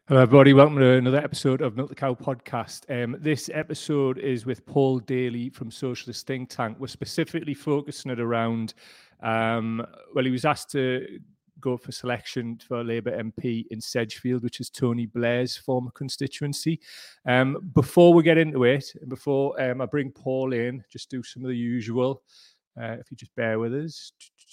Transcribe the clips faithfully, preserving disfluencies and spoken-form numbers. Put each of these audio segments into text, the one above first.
Hello, everybody. Welcome to another episode of Milk the Cow podcast. Um, this episode is with Paul Daly from Socialist Think Tank. We're specifically focusing it around, um, well, he was asked to go for selection for Labour M P in Sedgefield, which is Tony Blair's former constituency. Um, before we get into it, before um, I bring Paul in, just do some of the usual. Uh, if you just bear with us.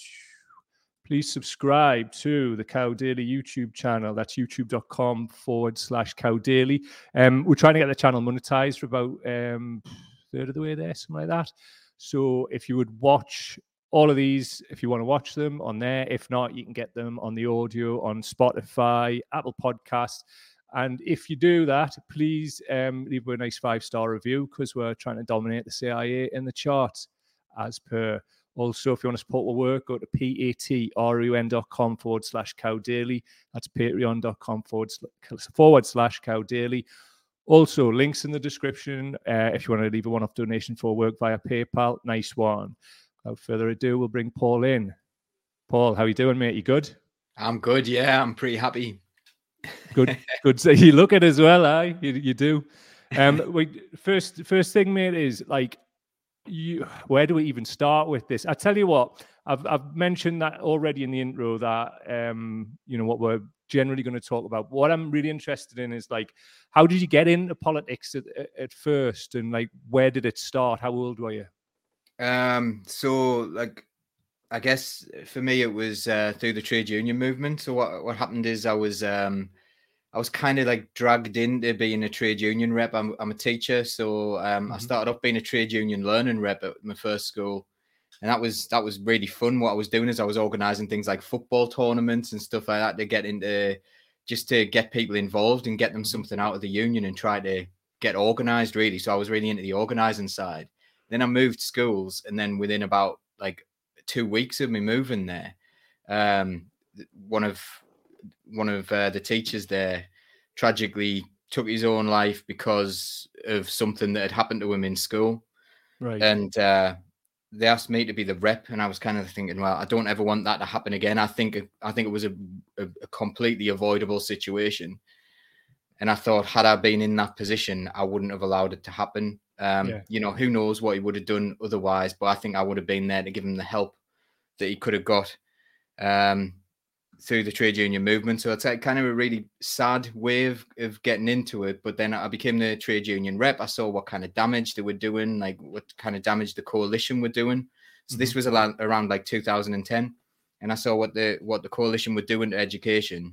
Please subscribe to the Cow Daily YouTube channel. That's youtube.com forward slash Cow Daily. Um, we're trying to get the channel monetized for about um, third of the way there, something like that. So if you would watch all of these, if you want to watch them on there, if not, you can get them on the audio on Spotify, Apple Podcasts. And if you do that, please um, leave a nice five-star review because we're trying to dominate the C I A in the charts as per. Also, if you want to support our work, go to patreon.com forward slash cow daily. That's patreon.com forward, forward slash cow daily. Also, links in the description uh, if you want to leave a one-off donation for work via PayPal. Nice one. Without further ado, we'll bring Paul in. Paul, how you doing, mate? You good? I'm good, yeah. I'm pretty happy. Good, good. So you look at it as well, eh? You, you do. Um, we, first, first thing, mate, is like, You, where do we even start with this? I tell you what, I've I've mentioned that already in the intro that um you know what we're generally going to talk about. What I'm really interested in is like, how did you get into politics at, at first, and like where did it start? How old were you? Um, so like, I guess for me it was uh, through the trade union movement. So what what happened is I was um I was kind of like dragged into being a trade union rep. I'm I'm a teacher, so um, mm-hmm. I started off being a trade union learning rep at my first school, and that was that was really fun. What I was doing is I was organising things like football tournaments and stuff like that to get into, just to get people involved and get them something out of the union and try to get organised really. So I was really into the organising side. Then I moved schools, and then within about like two weeks of me moving there, um, one of one of uh, the teachers there tragically took his own life because of something that had happened to him in school. Right. And uh, they asked me to be the rep, and I was kind of thinking, well, I don't ever want that to happen again. I think I think it was a, a, a completely avoidable situation. And I thought, had I been in that position, I wouldn't have allowed it to happen. Um, yeah. You know, who knows what he would have done otherwise, but I think I would have been there to give him the help that he could have got. Um, through the trade union movement. So it's kind of a really sad way of, of getting into it. But then I became the trade union rep. I saw what kind of damage they were doing, like what kind of damage the coalition were doing. So mm-hmm. this was around, around like two thousand ten. And I saw what the what the coalition were doing to education.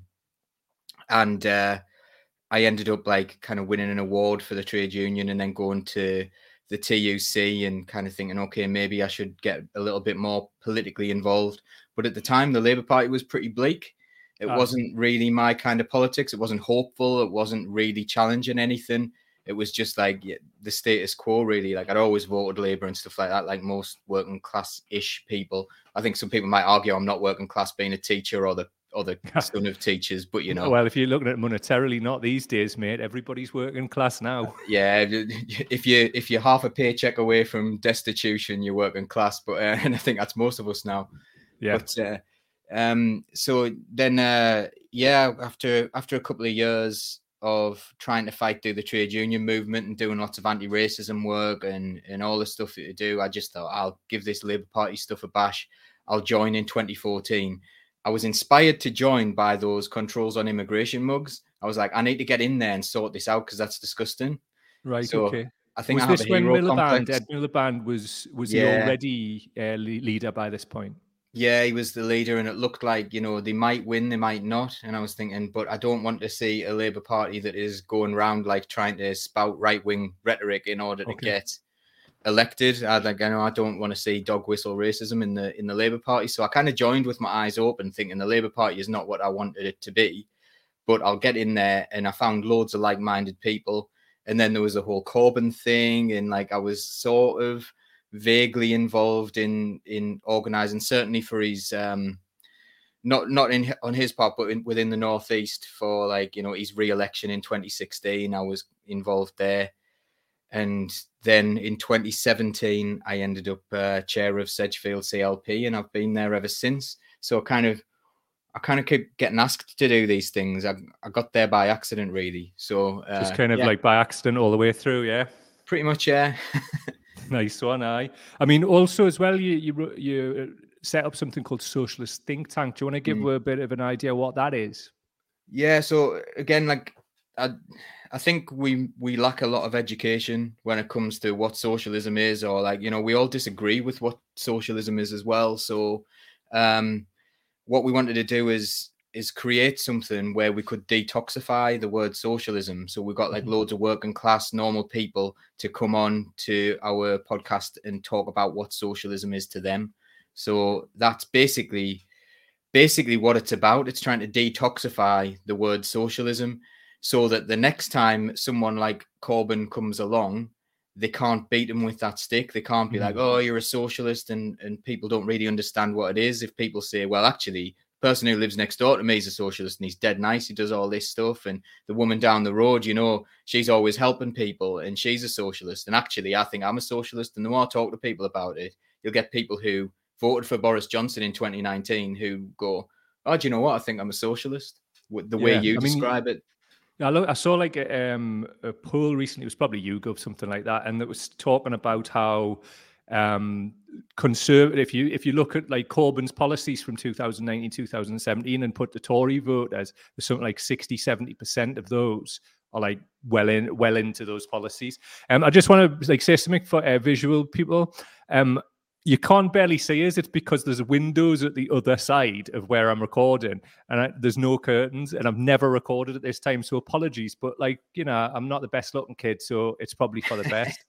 And uh, I ended up like kind of winning an award for the trade union and then going to the T U C and kind of thinking, okay, maybe I should get a little bit more politically involved. But at the time, the Labour Party was pretty bleak. It oh. wasn't really my kind of politics. It wasn't hopeful. It wasn't really challenging anything. It was just like yeah, the status quo, really. Like I'd always voted Labour and stuff like that, like most working class-ish people. I think some people might argue I'm not working class being a teacher or the or the son of teachers, but you know. Well, if you're looking at it monetarily, not these days, mate. Everybody's working class now. Yeah, if you if you're half a paycheck away from destitution, you're working class. But uh, and I think that's most of us now. Yeah. But uh, um, so then, uh, yeah, after after a couple of years of trying to fight through the trade union movement and doing lots of anti-racism work and and all the stuff that you do, I just thought I'll give this Labour Party stuff a bash. I'll join in twenty fourteen. I was inspired to join by those controls on immigration mugs. I was like, I need to get in there and sort this out because that's disgusting. Right. So okay. I think was I have this a when hero Miliband, complex. Ed Miliband was was Yeah. he already uh, leader by this point? Yeah, he was the leader, and it looked like, you know, they might win, they might not. And I was thinking, but I don't want to see a Labour Party that is going around like trying to spout right-wing rhetoric in order to Okay. get elected. I like, I know I don't want to see dog whistle racism in the in the Labour Party. So I kind of joined with my eyes open, thinking the Labour Party is not what I wanted it to be. But I'll get in there, and I found loads of like-minded people. And then there was the whole Corbyn thing, and like I was sort of vaguely involved in in organising, certainly for his um not not in on his part, but in, within the Northeast for like, you know, his re-election in twenty sixteen. I was involved there, and then in twenty seventeen I ended up uh, chair of Sedgefield C L P, and I've been there ever since. So kind of I kind of keep getting asked to do these things. I, I got there by accident, really. So uh, just kind of yeah. like by accident all the way through, yeah. Pretty much, yeah. Nice one, aye. I mean, also as well, you you you set up something called Socialist Think Tank. Do you want to give mm. a bit of an idea what that is? Yeah. So again, like I, I think we we lack a lot of education when it comes to what socialism is, or like you know, we all disagree with what socialism is as well. So, um, what we wanted to do is is create something where we could detoxify the word socialism. So we've got like loads of working class, normal people to come on to our podcast and talk about what socialism is to them. So that's basically, basically what it's about. It's trying to detoxify the word socialism so that the next time someone like Corbyn comes along, they can't beat him with that stick. They can't be mm-hmm. like, oh, you're a socialist, and, and people don't really understand what it is. If people say, well, actually, person who lives next door to me is a socialist and he's dead nice, he does all this stuff, and the woman down the road, you know, she's always helping people and she's a socialist, and actually I think I'm a socialist. And the more I talk to people about it, you'll get people who voted for Boris Johnson in twenty nineteen who go, oh, do you know what, I think I'm a socialist, the way yeah, you I describe mean, it. I, look, I saw like a, um, a poll recently, it was probably YouGov, something like that, and it was talking about how um conservative, if you if you look at like Corbyn's policies from two thousand nineteen, two thousand seventeen and put the Tory vote as something like sixty, seventy percent of those are like well in well into those policies. um I just want to like say something for uh, visual people. um You can't barely see us. It's because there's windows at the other side of where I'm recording, and I, there's no curtains, and I've never recorded at this time, so apologies. But like, you know, I'm not the best looking kid, so it's probably for the best.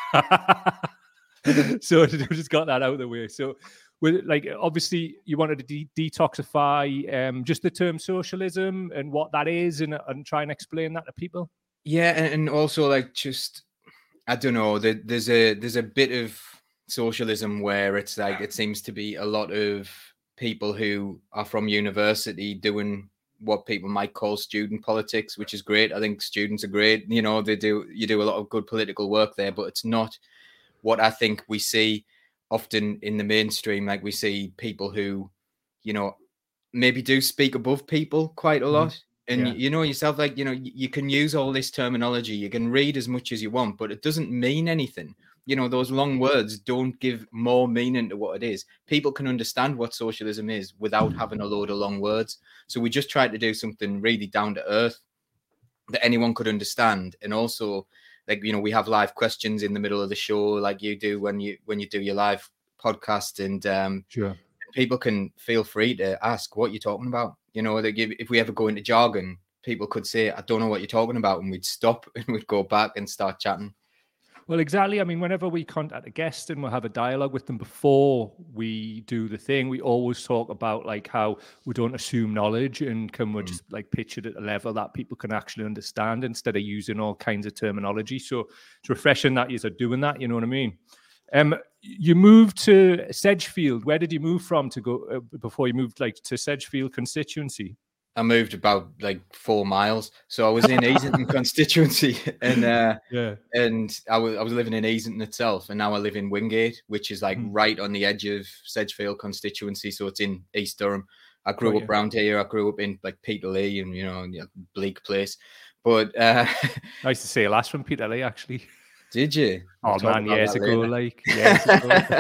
So we just got that out of the way. So, with like, obviously, you wanted to de- detoxify um, just the term socialism and what that is, and, and try and explain that to people. Yeah, and, and also like just, I don't know, there, there's a there's a bit of socialism where it's like it seems to be a lot of people who are from university doing what people might call student politics, which is great. I think students are great. You know, they do you do a lot of good political work there, but it's not what I think we see often in the mainstream. Like we see people who, you know, maybe do speak above people quite a lot. Mm-hmm. And yeah. you know yourself, like, you know, you can use all this terminology, you can read as much as you want, but it doesn't mean anything. You know, those long words don't give more meaning to what it is. People can understand what socialism is without having a load of long words. So we just tried to do something really down to earth that anyone could understand. And also, like, you know, we have live questions in the middle of the show, like you do when you when you do your live podcast, and um, sure. people can feel free to ask what you're talking about. You know, like if, if we ever go into jargon, people could say, I don't know what you're talking about, and we'd stop and we'd go back and start chatting. Well, exactly. I mean, whenever we contact a guest and we'll have a dialogue with them before we do the thing, we always talk about like how we don't assume knowledge, and can we mm. just like pitch it at a level that people can actually understand instead of using all kinds of terminology. So it's refreshing that you're doing that. You know what I mean? Um, you moved to Sedgefield. Where did you move from to go uh, before you moved like to Sedgefield constituency? I moved about like four miles. So I was in Easington constituency, and uh, yeah, and I was I was living in Easington itself, and now I live in Wingate, which is like mm. right on the edge of Sedgefield constituency. So it's in East Durham. I grew oh, up yeah. around here. I grew up in like Peterlee, and you know, you know bleak place. But uh, I used to say a last from Peterlee, actually. Did you? Oh we'll man, years ago, later. like years ago.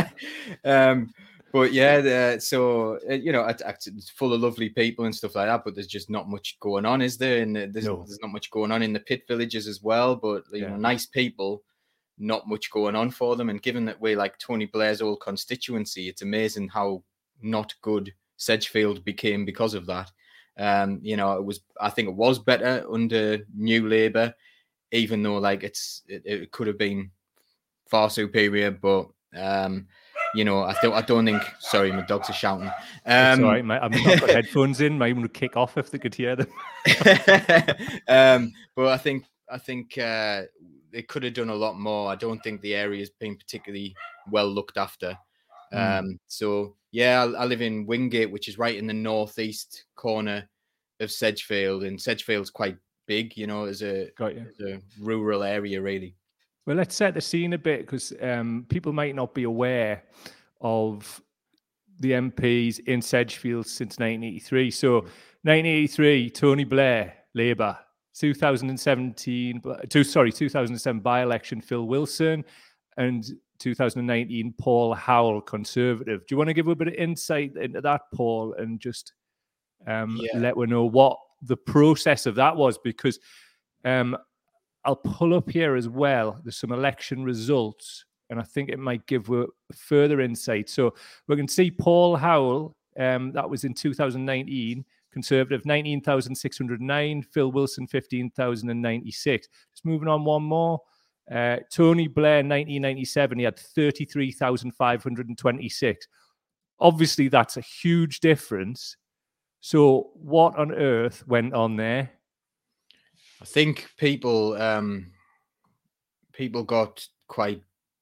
um. But yeah, the, so, you know, it's full of lovely people and stuff like that, but there's just not much going on, is there? And there's, no. there's not much going on in the pit villages as well, but, you yeah. know, nice people, not much going on for them. And given that we're like Tony Blair's old constituency, it's amazing how not good Sedgefield became because of that. Um, you know, it was, I think it was better under New Labour, even though like it's, it, it could have been far superior, but, um, you know, I don't. I don't think. Sorry, my dogs are shouting. Um, all right, mate. I've not got headphones in. Maybe would kick off if they could hear them. um, but I think. I think uh, they could have done a lot more. I don't think the area has been particularly well looked after. Mm. Um, so yeah, I, I live in Wingate, which is right in the northeast corner of Sedgefield, and Sedgefield's quite big. You know, as a, as a rural area, really. Well, let's set the scene a bit, because um, people might not be aware of the M Ps in Sedgefield since nineteen eighty-three. So nineteen eighty-three, Tony Blair, Labour. two thousand seventeen, two, sorry, two thousand seven by-election, Phil Wilson. And two thousand nineteen, Paul Howell, Conservative. Do you want to give a bit of insight into that, Paul, and just um, Yeah. let we know what the process of that was? Because um, I'll pull up here as well. There's some election results, and I think it might give a further insight. So we can see Paul Howell, um, that was in two thousand nineteen, Conservative, nineteen thousand six hundred nine, Phil Wilson, fifteen thousand ninety-six. Just moving on one more. Uh, Tony Blair, nineteen ninety-seven, he had thirty-three thousand five hundred twenty-six. Obviously, that's a huge difference. So what on earth went on there? I think people um, people got quite,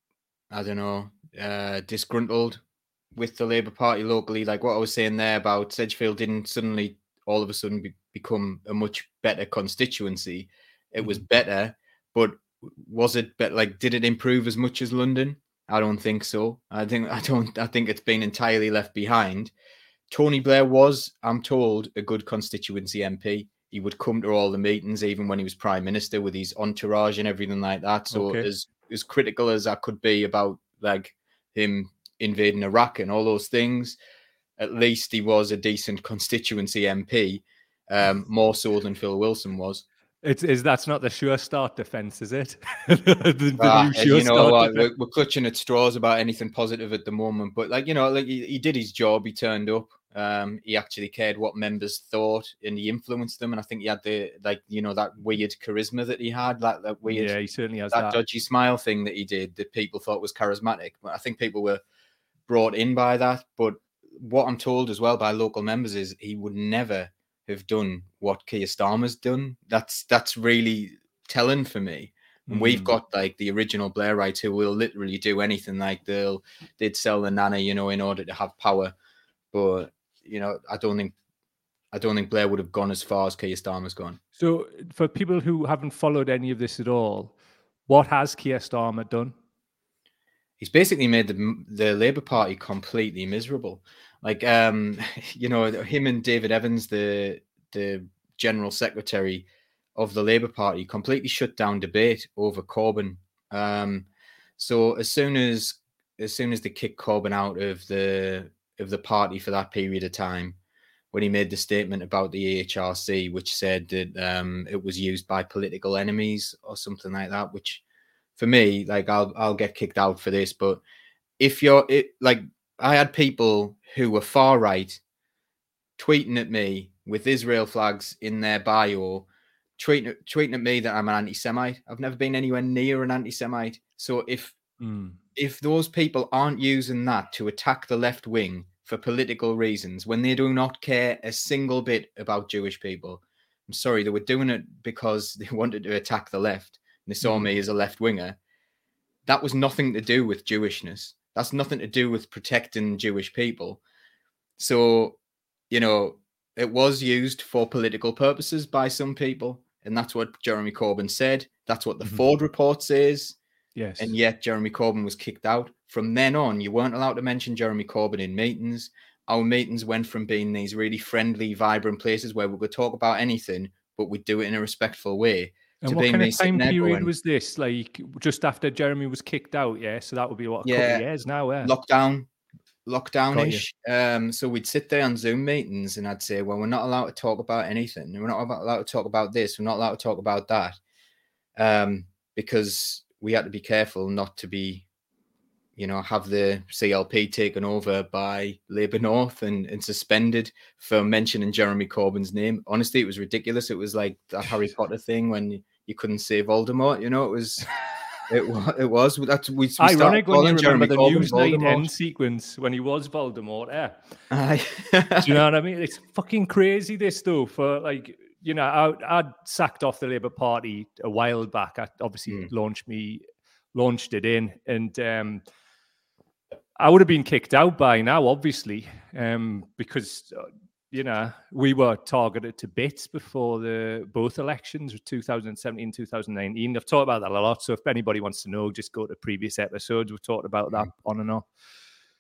I don't know, uh, disgruntled with the Labour Party locally. Like what I was saying there about Sedgefield didn't suddenly all of a sudden be- become a much better constituency. It mm-hmm. was better, but was it better? Like, did it improve as much as London? I don't think so. I think I don't. I think it's been entirely left behind. Tony Blair was, I'm told, a good constituency M P. He would come to all the meetings, even when he was Prime Minister, with his entourage and everything like that. So okay. as as critical as I could be about like him invading Iraq and all those things, at least he was a decent constituency M P, um, more so than Phil Wilson was. It's is that's not the sure start defense, is it? the, the ah, sure you know what? We're, we're clutching at straws about anything positive at the moment, but like you know, like he, he did his job. He turned up. Um, he actually cared what members thought, and he influenced them. And I think he had the like you know that weird charisma that he had, like that weird, yeah, he certainly has that, that dodgy smile thing that he did that people thought was charismatic. But I think people were brought in by that. But what I'm told as well by local members is he would never have done what Keir Starmer's done. That's that's really telling for me. And mm. we've got like the original Blairites who will literally do anything. Like they'll they'd sell the nanny, you know, in order to have power. But you know, I don't think I don't think Blair would have gone as far as Keir Starmer's gone. So for people who haven't followed any of this at all, what has Keir Starmer done? He's basically made the the Labour Party completely miserable. Like, um, you know, him and David Evans, the the General Secretary of the Labour Party, completely shut down debate over Corbyn. Um, so as soon as as soon as they kicked Corbyn out of the of the party for that period of time, when he made the statement about the A H R C, which said that um, it was used by political enemies or something like that, which for me, like I'll I'll get kicked out for this, but if you're it, like I had people who were far right tweeting at me with Israel flags in their bio, tweeting tweeting at me that I'm an anti-Semite. I've never been anywhere near an anti-Semite. So if mm. if those people aren't using that to attack the left wing for political reasons, when they do not care a single bit about Jewish people, I'm sorry, they were doing it because they wanted to attack the left. And they saw mm. me as a left winger. That was nothing to do with Jewishness. That's nothing to do with protecting Jewish people. So, you know, it was used for political purposes by some people. And that's what Jeremy Corbyn said. That's what the mm-hmm. Ford report says. Yes. And yet Jeremy Corbyn was kicked out. From then on, you weren't allowed to mention Jeremy Corbyn in meetings. Our meetings went from being these really friendly, vibrant places where we could talk about anything, but we'd do it in a respectful way. And what kind of time period was this? Like just after Jeremy was kicked out, yeah? So that would be what, a yeah, couple of years now, yeah? Lockdown, lockdown-ish. Um, so we'd sit there on Zoom meetings and I'd say, well, we're not allowed to talk about anything. We're not allowed to talk about this. We're not allowed to talk about that. Um, because we had to be careful not to be, you know, have the C L P taken over by Labour North and, and suspended for mentioning Jeremy Corbyn's name. Honestly, it was ridiculous. It was like that Harry Potter thing when you, you couldn't say Voldemort, you know, it was, it, it was. That's, we, we Ironic when you remember Jeremy the Corbyn, Newsnight Voldemort. end sequence when he was Voldemort, yeah. Aye. Do you know what I mean? It's fucking crazy, this, though, for like, you know, I, I'd sacked off the Labour Party a while back. I obviously mm. launched me, launched it in, and um, I would have been kicked out by now, obviously, um, because, uh, you know, we were targeted to bits before the both elections, two thousand seventeen, two thousand nineteen. I've talked about that a lot, so if anybody wants to know, just go to previous episodes. We've talked about that mm. on and off.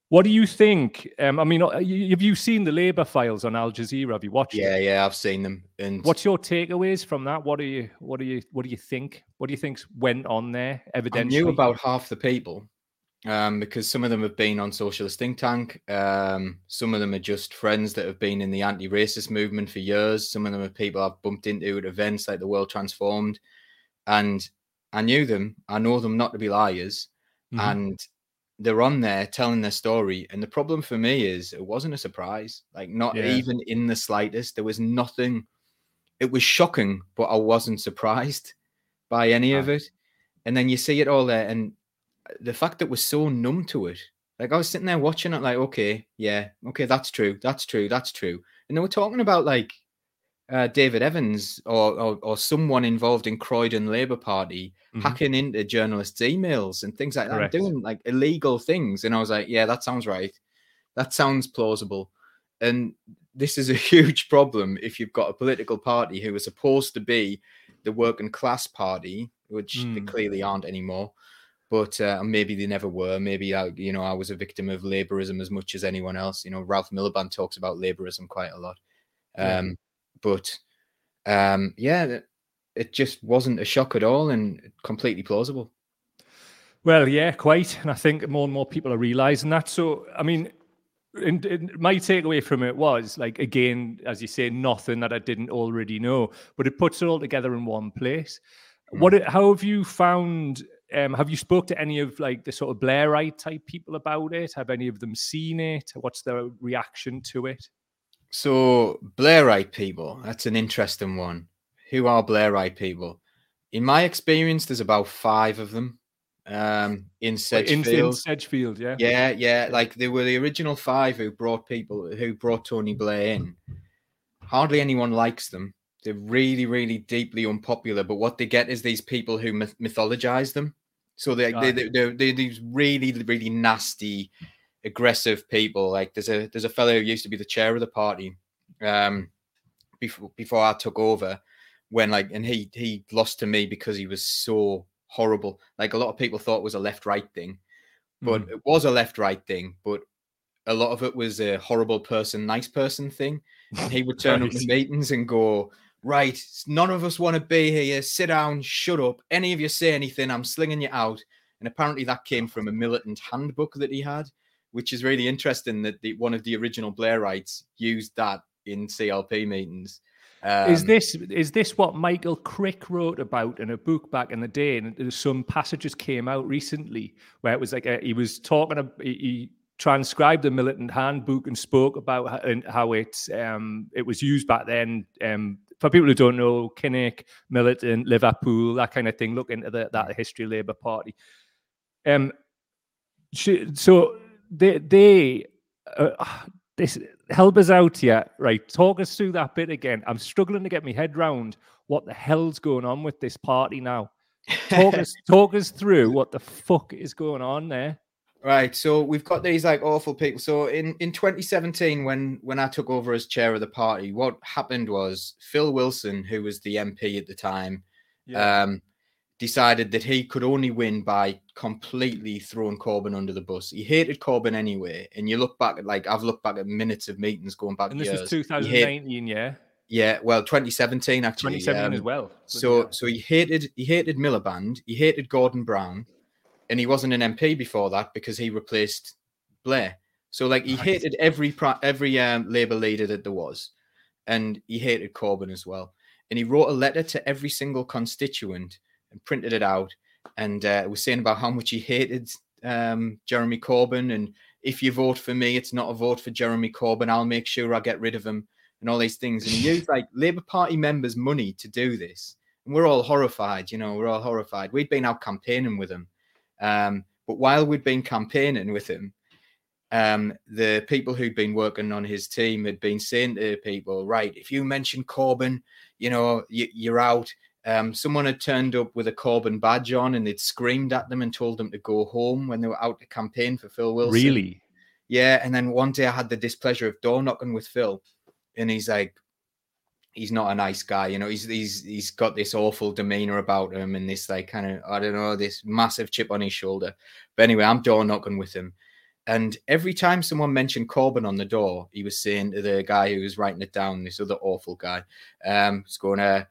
What do you think? Um, I mean, have you seen the Labour files on Al Jazeera? Have you watched yeah, it? Yeah, I've seen them. And what's your takeaways from that? What do you, what do you, what do you think? What do you think went on there? Evidentially, I knew about half the people um, because some of them have been on Socialist Think Tank. Um, some of them are just friends that have been in the anti-racist movement for years. Some of them are people I've bumped into at events like the World Transformed, and I knew them. I know them not to be liars, mm-hmm. and they're on there telling their story. And the problem for me is it wasn't a surprise, like not yeah. even in the slightest. There was nothing. It was shocking, but I wasn't surprised by any oh. of it. And then you see it all there. And the fact that we're so numb to it, like I was sitting there watching it like, okay, yeah, okay, that's true. That's true. That's true. And they were talking about like uh, David Evans or, or or someone involved in Croydon Labour Party mm-hmm. hacking into journalists' emails and things like that, and doing like illegal things. And I was like, yeah, that sounds right. That sounds plausible. And this is a huge problem if you've got a political party who is supposed to be the working class party, which mm. they clearly aren't anymore. But uh, maybe they never were. Maybe I, you know, I was a victim of Labourism as much as anyone else. You know, Ralph Miliband talks about Labourism quite a lot. Um, yeah. But um, yeah, it just wasn't a shock at all and completely plausible. Well, yeah, quite. And I think more and more people are realising that. So, I mean, and, and my takeaway from it was, like, again, as you say, nothing that I didn't already know, but it puts it all together in one place. Mm. What? How have you found? Um, have you spoke to any of like the sort of Blairite type people about it? Have any of them seen it? What's their reaction to it? So Blairite people, that's an interesting one. Who are Blairite people? In my experience, there's about five of them. Um, in Sedgefield, in, in Sedgefield, yeah, yeah, yeah. Like they were the original five who brought people, who brought Tony Blair in. Hardly anyone likes them. They're really, really deeply unpopular. But what they get is these people who myth- mythologize them. So they, they, they, they're, they're these really, really nasty, aggressive people. Like there's a there's a fellow who used to be the chair of the party, um, before before I took over, when like, and he he lost to me because he was so horrible. Like a lot of people thought it was a left-right thing, but mm. it was a left-right thing, but a lot of it was a horrible person, nice person thing. And he would turn right. up to meetings and go, right, none of us want to be here. Sit down, shut up. Any of you say anything, I'm slinging you out. And apparently that came from a militant handbook that he had, which is really interesting that the, one of the original Blairites used that in C L P meetings. Um, is this is this what Michael Crick wrote about in a book back in the day? And some passages came out recently where it was like a, he was talking about, he, he transcribed the militant handbook and spoke about how, and how it um, it was used back then. Um, for people who don't know, Kinnock, militant, Liverpool, that kind of thing. Look into the, that history of Labour Party. Um, so they they uh, this. Help us out here, right? Talk us through that bit again. I'm struggling to get my head round what the hell's going on with this party now. Talk us, talk us through what the fuck is going on there. Right. So we've got these like awful people. So in, in twenty seventeen, when when I took over as chair of the party, what happened was Phil Wilson, who was the M P at the time, yeah. um, decided that he could only win by completely throwing Corbyn under the bus. He hated Corbyn anyway. And you look back at, like, I've looked back at minutes of meetings going back and this years. was two thousand nineteen, hate, yeah? Yeah, well, twenty seventeen, actually. twenty seventeen um, as well. So yeah. so he hated he hated Miliband, he hated Gordon Brown, and he wasn't an M P before that because he replaced Blair. So, like, he right. hated every every um, Labour leader that there was. And he hated Corbyn as well. And he wrote a letter to every single constituent and printed it out, and uh, was saying about how much he hated um, Jeremy Corbyn, and if you vote for me, it's not a vote for Jeremy Corbyn. I'll make sure I get rid of him, and all these things. And he used like Labour Party members' money to do this, and we're all horrified. You know, we're all horrified. We'd been out campaigning with him, um, but while we'd been campaigning with him, um, the people who'd been working on his team had been saying to people, right, if you mention Corbyn, you know, you, you're out. Um, someone had turned up with a Corbyn badge on and they'd screamed at them and told them to go home when they were out to campaign for Phil Wilson. Really? Yeah. And then one day I had the displeasure of door knocking with Phil, and he's like, he's not a nice guy. You know, he's, he's, he's got this awful demeanor about him and this like kind of, I don't know, this massive chip on his shoulder. But anyway, I'm door knocking with him. And every time someone mentioned Corbyn on the door, he was saying to the guy who was writing it down, this other awful guy, um, was going to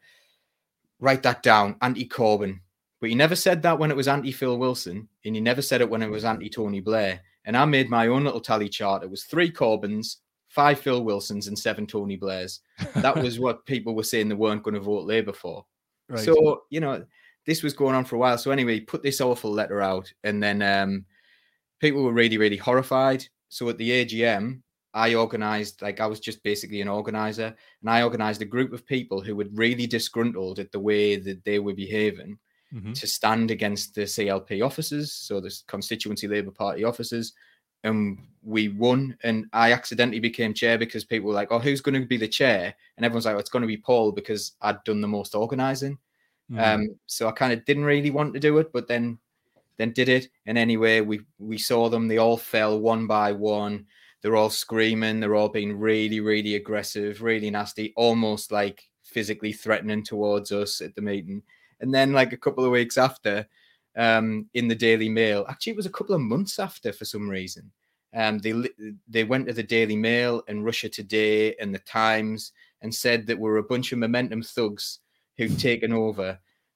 write that down, anti-Corbyn. But he never said that when it was anti-Phil Wilson, and he never said it when it was anti-Tony Blair. And I made my own little tally chart. It was three Corbyns, five Phil Wilsons, and seven Tony Blairs. That was what people were saying they weren't going to vote Labour for. Right. So, you know, this was going on for a while. So anyway, he put this awful letter out, and then um, people were really, really horrified. So at the A G M, I organised, like I was just basically an organiser, and I organised a group of people who were really disgruntled at the way that they were behaving mm-hmm. to stand against the C L P officers, so the Constituency Labour Party officers. And we won, and I accidentally became chair because people were like, oh, who's going to be the chair? And everyone's like, oh, it's going to be Paul because I'd done the most organising. Mm-hmm. Um, so I kind of didn't really want to do it, but then then did it. And anyway, we we saw them. They all fell one by one. They're all screaming. They're all being really, really aggressive, really nasty, almost like physically threatening towards us at the meeting. And then like a couple of weeks after, um, in the Daily Mail, actually it was a couple of months after for some reason, um, they they went to the Daily Mail and Russia Today and the Times and said that we're a bunch of Momentum thugs who'd taken over.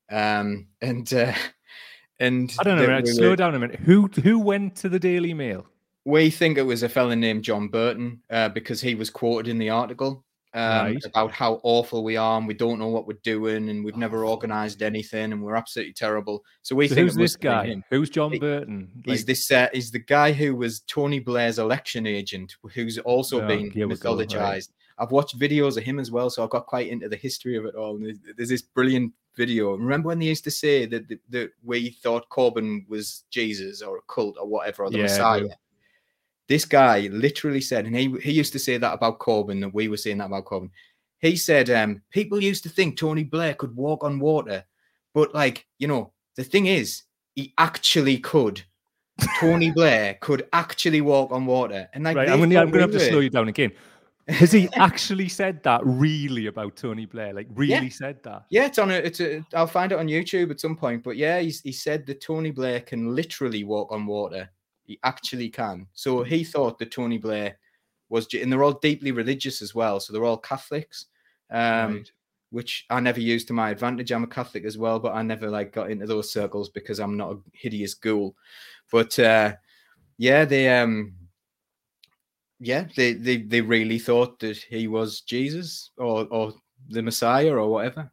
Um, and uh, and I don't know, man, we slow were, down a minute. Who who went to the Daily Mail? We think it was a fella named John Burton uh, because he was quoted in the article um, right. about how awful we are and we don't know what we're doing and we've never organised anything and we're absolutely terrible. So we so think who's this guy? Him. Who's John he, Burton? He's like... this. Uh, he's the guy who was Tony Blair's election agent, who's also oh, been mythologized. Right. I've watched videos of him as well, so I got quite into the history of it all. And there's, there's this brilliant video. Remember when they used to say that, that, that we thought Corbyn was Jesus or a cult or whatever, or the yeah, Messiah? This guy literally said, and he, he used to say that about Corbyn, that we were saying that about Corbyn. He said, um, people used to think Tony Blair could walk on water. But, like, you know, the thing is, he actually could. Tony Blair could actually walk on water. And like, right, I'm going to have to slow you down again. Has he actually said that really about Tony Blair? Like, really yeah. said that? Yeah, it's on a, it's a, I'll find it on YouTube at some point. But yeah, he's, he said that Tony Blair can literally walk on water. He actually can. So he thought that Tony Blair was, and they're all deeply religious as well. So they're all Catholics, um, right. which I never used to my advantage. I'm a Catholic as well, but I never like got into those circles because I'm not a hideous ghoul. But uh, yeah, they, um, yeah, they, they, they really thought that he was Jesus or or the Messiah or whatever.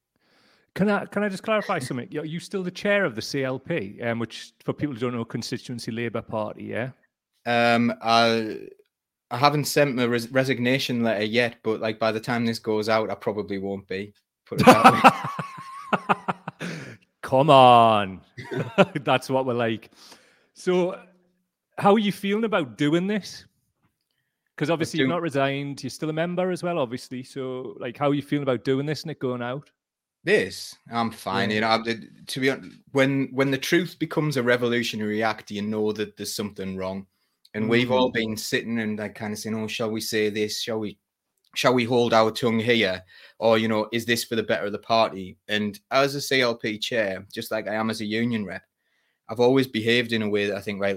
Can I can I just clarify something? Are you still the chair of the C L P, um, which for people who don't know, Constituency Labour Party, yeah? Um, I I haven't sent my res- resignation letter yet, but like by the time this goes out, I probably won't be. Put it that way. Come on, that's what we're like. So, how are you feeling about doing this? Because obviously doing... you've not resigned, you're still a member as well, obviously. So, like, how are you feeling about doing this and it going out? This, I'm fine. Yeah. You know, to be honest, when when the truth becomes a revolutionary act, you know that there's something wrong. And mm-hmm. we've all been sitting and like kind of saying, "Oh, shall we say this? Shall we, shall we hold our tongue here? Or you know, is this for the better of the party?" And as a C L P chair, just like I am as a union rep, I've always behaved in a way that I think, right,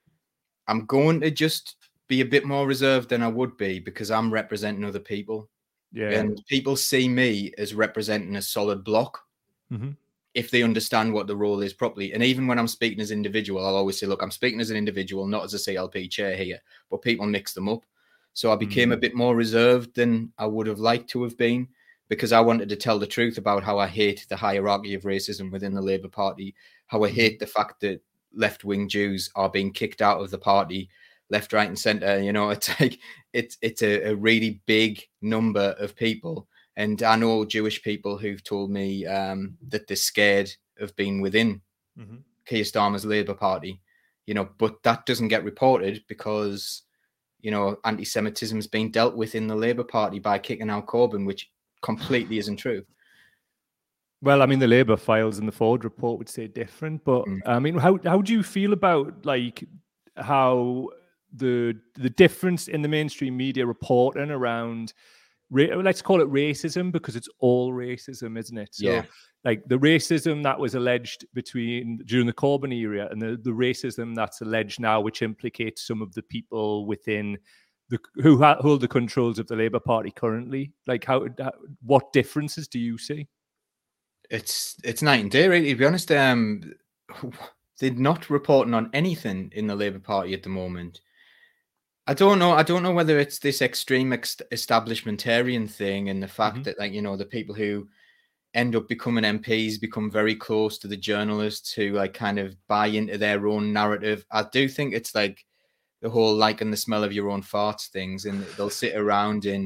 I'm going to just be a bit more reserved than I would be because I'm representing other people. Yeah. And people see me as representing a solid block mm-hmm. if they understand what the role is properly. And even when I'm speaking as an individual, I'll always say, look, I'm speaking as an individual, not as a C L P chair here. But people mix them up. So I became mm-hmm. a bit more reserved than I would have liked to have been because I wanted to tell the truth about how I hate the hierarchy of racism within the Labour Party, how I hate the fact that left-wing Jews are being kicked out of the party left, right, and centre. You know, it's like it's it's a, a really big number of people, and I know Jewish people who've told me um, that they're scared of being within mm-hmm. Keir Starmer's Labour Party. You know, but that doesn't get reported because you know anti-Semitism is being dealt with in the Labour Party by kicking out Corbyn, which completely isn't true. Well, I mean, the Labour files in the Ford report would say different, but mm. I mean, how how do you feel about like how the the difference in the mainstream media reporting around ra- let's call it racism, because it's all racism, isn't it? So, Yeah. like the racism that was alleged between during the Corbyn era and the, the racism that's alleged now, which implicates some of the people within the who ha- hold the controls of the Labour Party currently. Like, how, how what differences do you see? It's it's night and day, really. To be honest, um, they're not reporting on anything in the Labour Party at the moment. I don't know. I don't know whether it's this extreme ex- establishmentarian thing and the fact Mhm. that, like, you know, the people who end up becoming M Ps become very close to the journalists who like kind of buy into their own narrative. I do think it's like the whole like and the smell of your own farts things, and they'll sit around in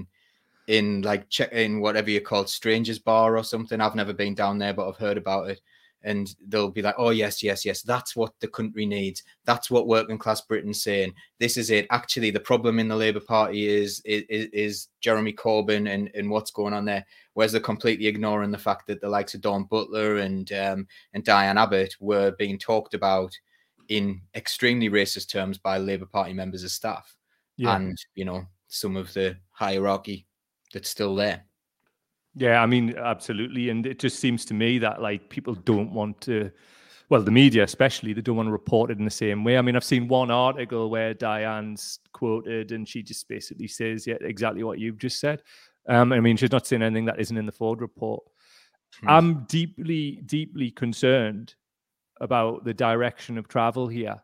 in like check in whatever you call strangers bar or something. I've never been down there, but I've heard about it. And they'll be like, oh, yes, yes, yes, that's what the country needs. That's what working class Britain's saying. This is it. Actually, the problem in the Labour Party is is, is Jeremy Corbyn and, and what's going on there. Whereas they're completely ignoring the fact that the likes of Dawn Butler and um, and Diane Abbott were being talked about in extremely racist terms by Labour Party members of staff. Yeah. And, you know, some of the hierarchy that's still there. Yeah, I mean, absolutely. And it just seems to me that like people don't want to, well, the media especially, they don't want to report it in the same way. I mean, I've seen one article where Diane's quoted and she just basically says, yeah, exactly what you've just said. Um, I mean, she's not saying anything that isn't in the Ford report. Hmm. I'm deeply, deeply concerned about the direction of travel here.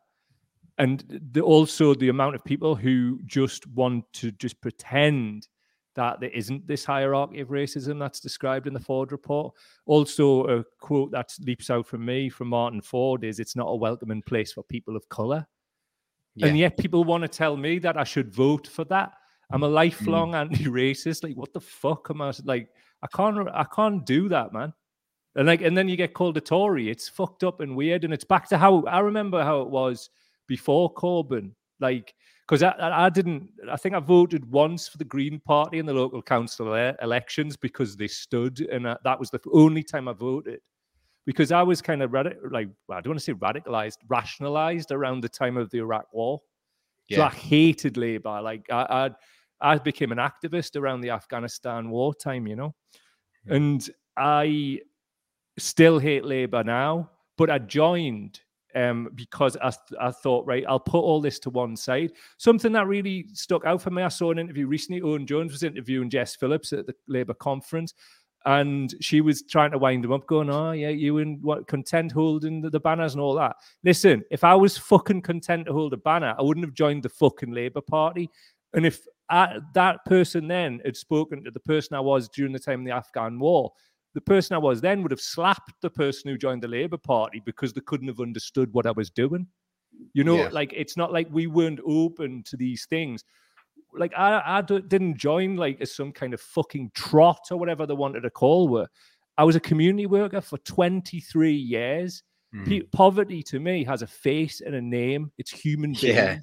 And the, also the amount of people who just want to just pretend that there isn't this hierarchy of racism that's described in the Ford report. Also, a quote that leaps out from me from Martin Ford is, it's not a welcoming place for people of colour. Yeah. And yet people want to tell me that I should vote for that. I'm a lifelong mm. anti-racist. Like, what the fuck am I, like, I can't, I can't do that, man. And like, and then you get called a Tory. It's fucked up and weird. And it's back to how, I remember how it was before Corbyn. Like, because I, I didn't, I think I voted once for the Green Party in the local council elections because they stood, and I, that was the only time I voted. Because I was kind of radic- like, well, I don't want to say radicalized, rationalized around the time of the Iraq War. Yeah. So I hated Labour. Like, I, I, I became an activist around the Afghanistan wartime, you know, mm-hmm. and I still hate Labour now, but I joined. Um, because I, th- I thought, right, I'll put all this to one side. Something that really stuck out for me, I saw an interview recently. Owen Jones was interviewing Jess Phillips at the Labour conference, and she was trying to wind him up, going, oh, yeah, you and what, content holding the, the banners and all that. Listen, if I was fucking content to hold a banner, I wouldn't have joined the fucking Labour Party. And if I, that person then had spoken to the person I was during the time of the Afghan war, the person I was then would have slapped the person who joined the Labour Party because they couldn't have understood what I was doing. You know, yeah. like, it's not like we weren't open to these things. Like, I, I didn't join, like, as some kind of fucking trot or whatever they wanted to call were. I was a community worker for twenty-three years. Mm. P- poverty, to me, has a face and a name. It's human beings. Yeah.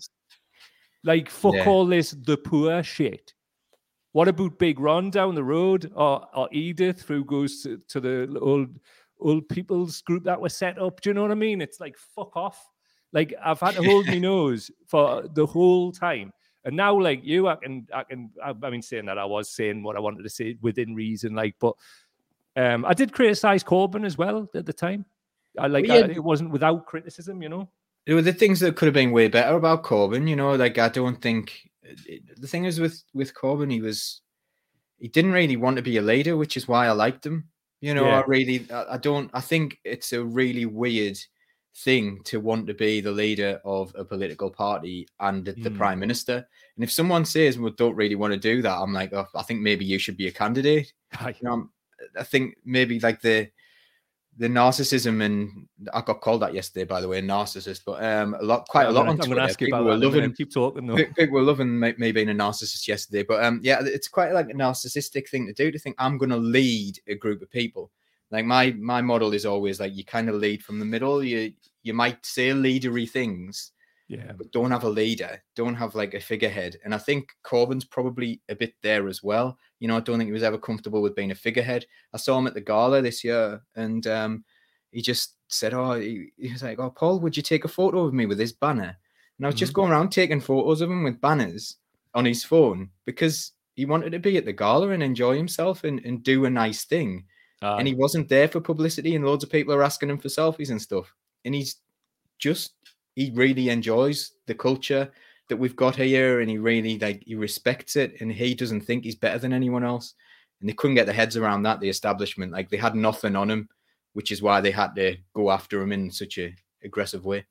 Like, fuck yeah. all this the poor shit. What about Big Ron down the road, or, or Edith, who goes to, to the old old people's group that was set up? Do you know what I mean? It's like, fuck off. Like, I've had to hold my nose for the whole time. And now, like you, I can, I can, I, I mean, saying that I was saying what I wanted to say within reason, like, but um, I did criticize Corbyn as well at the time. I like, well, yeah. I, it wasn't without criticism, you know? There were the things that could have been way better about Corbyn, you know, like, I don't think... The thing is with with Corbyn, he was he didn't really want to be a leader, which is why I liked him. You know, yeah. I really I, I don't I think it's a really weird thing to want to be the leader of a political party and the, mm. the prime minister. And if someone says, "Well, don't really want to do that," I'm like, oh, I think maybe you should be a candidate. You know, I think maybe like the the narcissism, and I got called that yesterday, by the way, a narcissist, but um, a lot, quite yeah, a lot gonna, on Twitter. I'm going to ask you about were that loving, keep talking though. People were loving me, me being a narcissist yesterday, but um, yeah, it's quite like a narcissistic thing to do, to think I'm going to lead a group of people. Like my my model is always like, you kind of lead from the middle. You you might say leadery things, yeah, but don't have a leader, don't have like a figurehead. And I think Corbyn's probably a bit there as well. You know, I don't think he was ever comfortable with being a figurehead. I saw him at the gala this year, and um, he just said, oh, he, he was like, oh, Paul, would you take a photo of me with this banner? And I was mm-hmm. just going around taking photos of him with banners on his phone, because he wanted to be at the gala and enjoy himself and, and do a nice thing. Aye. And he wasn't there for publicity, and loads of people are asking him for selfies and stuff. And he's just, he really enjoys the culture that we've got here, and he really, like, he respects it, and he doesn't think he's better than anyone else. And they couldn't get their heads around that, the establishment. Like, they had nothing on him, which is why they had to go after him in such a aggressive way.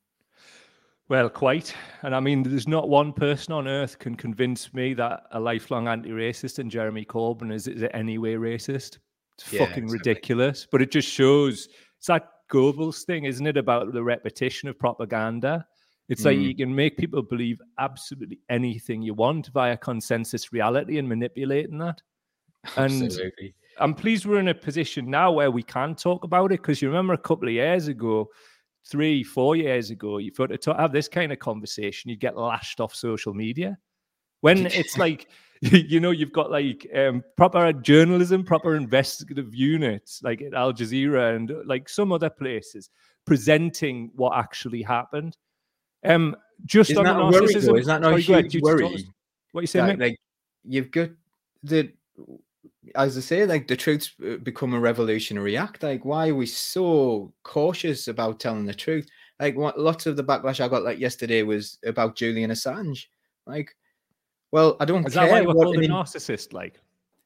Well, quite. And I mean, there's not one person on earth can convince me that a lifelong anti-racist and Jeremy Corbyn is, is in any way racist. It's Yeah, fucking exactly. ridiculous. But it just shows, it's that Goebbels thing, isn't it, about the repetition of propaganda? It's like Mm. you can make people believe absolutely anything you want via consensus reality and manipulating that. And Absolutely. I'm pleased we're in a position now where we can talk about it, because you remember a couple of years ago, three, four years ago, you thought to talk, have this kind of conversation, you'd get lashed off social media. When it's like, you know, you've got like um, proper journalism, proper investigative units like at Al Jazeera and like some other places presenting what actually happened. Um, just Isn't on that the a worry, narcissism. though? Isn't that not Sorry, a go ahead. huge You just worry? talk us- What are you saying, That, mate? like, you've got the, as I say, like, the truth's become a revolutionary act. Like, why are we so cautious about telling the truth? Like, what, lots of the backlash I got like yesterday was about Julian Assange. Like, well, I don't Is care that why you were what called a an in- narcissist? Like,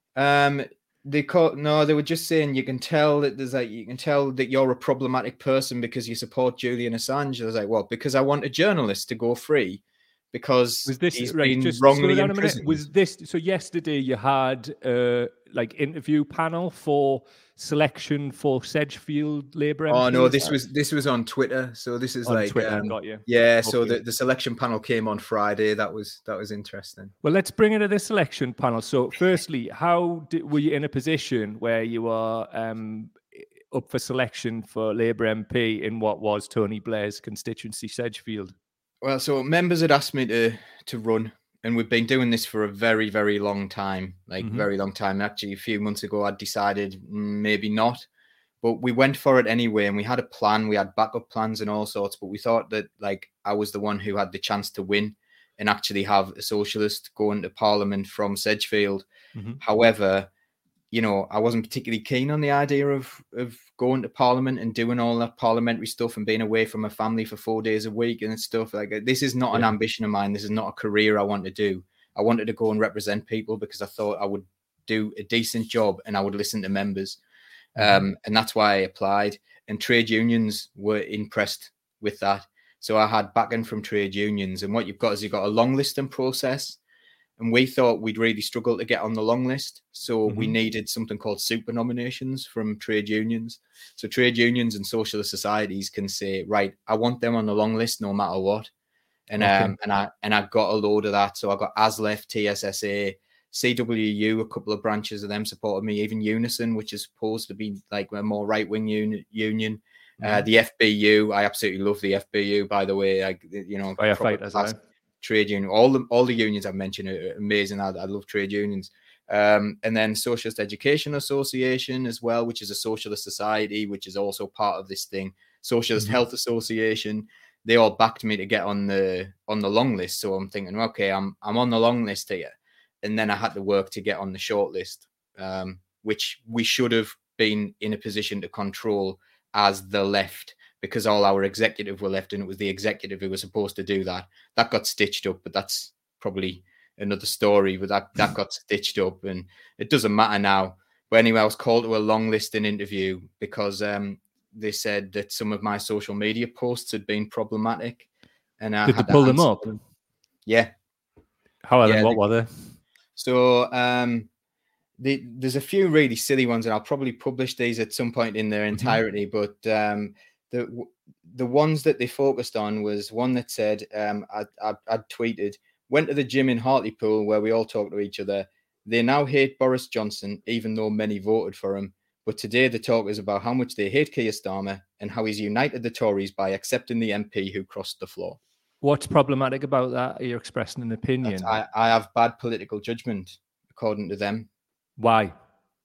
um they call no, they were just saying you can tell that there's like you can tell that you're a problematic person because you support Julian Assange. I was like, well, because I want a journalist to go free because was this he's right? been Just slow wrongly down a minute. imprisoned. Was this so? Yesterday you had uh like interview panel for selection for Sedgefield Labour M P. Oh no, is this that- was this was on Twitter. So this is on like Twitter. um, Got you. yeah. So Okay. the, the selection panel came on Friday. That was that was interesting. Well, let's bring it to the selection panel. So, firstly, how did, were you in a position where you were um, up for selection for Labour M P in what was Tony Blair's constituency, Sedgefield? Well, so members had asked me to to run, and we've been doing this for a very, very long time, like Mhm. very long time. Actually, a few months ago, I decided mm, maybe not, but we went for it anyway, and we had a plan. We had backup plans and all sorts, but we thought that like I was the one who had the chance to win and actually have a socialist go into Parliament from Sedgefield. Mhm. However, you know, I wasn't particularly keen on the idea of of going to Parliament and doing all that parliamentary stuff and being away from my family for four days a week and stuff like that. This is not an Yeah. ambition of mine. This is not a career I want to do. I wanted to go and represent people because I thought I would do a decent job and I would listen to members. Mhm. Um, and that's why I applied. And trade unions were impressed with that. So I had backing from trade unions. And what you've got is you've got a long listing process. And we thought we'd really struggle to get on the long list. So we Mhm. needed something called super nominations from trade unions. So trade unions and socialist societies can say, right, I want them on the long list no matter what. And Okay. um, and I and I got a load of that. So I got A S L E F, T S S A, C W U, a couple of branches of them supported me, even Unison, which is supposed to be like a more right-wing un- union. Uh, Mhm. the F B U, I absolutely love the F B U, by the way. Like, you know, proper Firefighters, class- aye. trade union. All the all the unions I've mentioned are amazing. I, I love trade unions. Um, and then Socialist Education Association as well, which is a socialist society, which is also part of this thing. Socialist Mhm. Health Association. They all backed me to get on the on the long list. So I'm thinking, okay, I'm I'm on the long list here. And then I had to work to get on the short list, um, which we should have been in a position to control as the left, because all our executive were left, and it was the executive who was supposed to do that. That got stitched up, but that's probably another story. But that, that got stitched up, and it doesn't matter now. But anyway, I was called to a long listing interview because um, they said that some of my social media posts had been problematic, and I Did they had to pull them answer up? them. Yeah. How are Yeah, they? What they- were they? So um, the, there's a few really silly ones, and I'll probably publish these at some point in their entirety. But um, the the ones that they focused on was one that said, um, I, I, I'd tweeted, went to the gym in Hartlepool where we all talk to each other. They now hate Boris Johnson, even though many voted for him. But today the talk is about how much they hate Keir Starmer and how he's united the Tories by accepting the M P who crossed the floor. What's problematic about that? You're expressing an opinion. That's, I, I have bad political judgment, according to them. Why?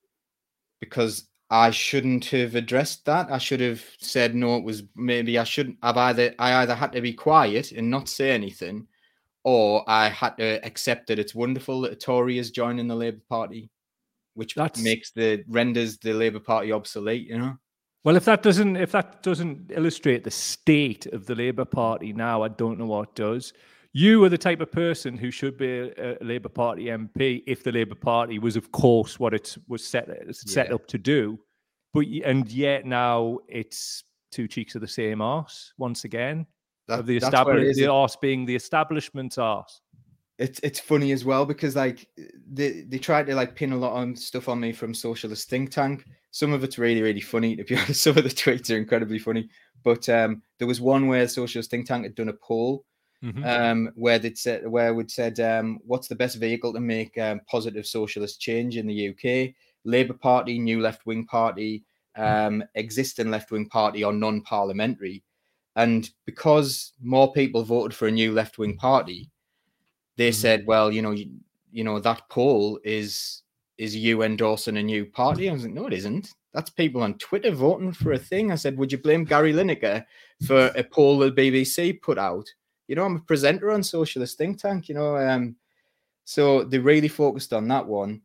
Because I shouldn't have addressed that. I should have said no. It was maybe I shouldn't. I've either I either had to be quiet and not say anything, or I had to accept that it's wonderful that a Tory is joining the Labour Party, which That's... makes the renders the Labour Party obsolete, you know. Well, if that doesn't if that doesn't illustrate the state of the Labour Party now, I don't know what does. You are the type of person who should be a, a Labour Party M P if the Labour Party was, of course, what it was set set yeah. up to do. But and yet now it's two cheeks of the same arse once again. That, of the establish the arse being the establishment's arse. It's it's funny as well because like they they tried to like pin a lot of stuff on me from Socialist Think Tank. Some of it's really really funny to be honest. Some of the tweets are incredibly funny. But um, there was one where Socialist Think Tank had done a poll. Mm-hmm. Um, where they'd said, where would said, um, what's the best vehicle to make um, positive socialist change in the U K? Labour Party, new left-wing party, um, existing left-wing party, or non-parliamentary. And because more people voted for a new left-wing party, they mm-hmm. said, well, you know, you, you know that poll is is you endorsing a new party. I was like, no, it isn't. That's people on Twitter voting for a thing. I said, would you blame Gary Lineker for a poll the B B C put out? You know, I'm a presenter on Socialist Think Tank, you know. Um, so they really focused on that one.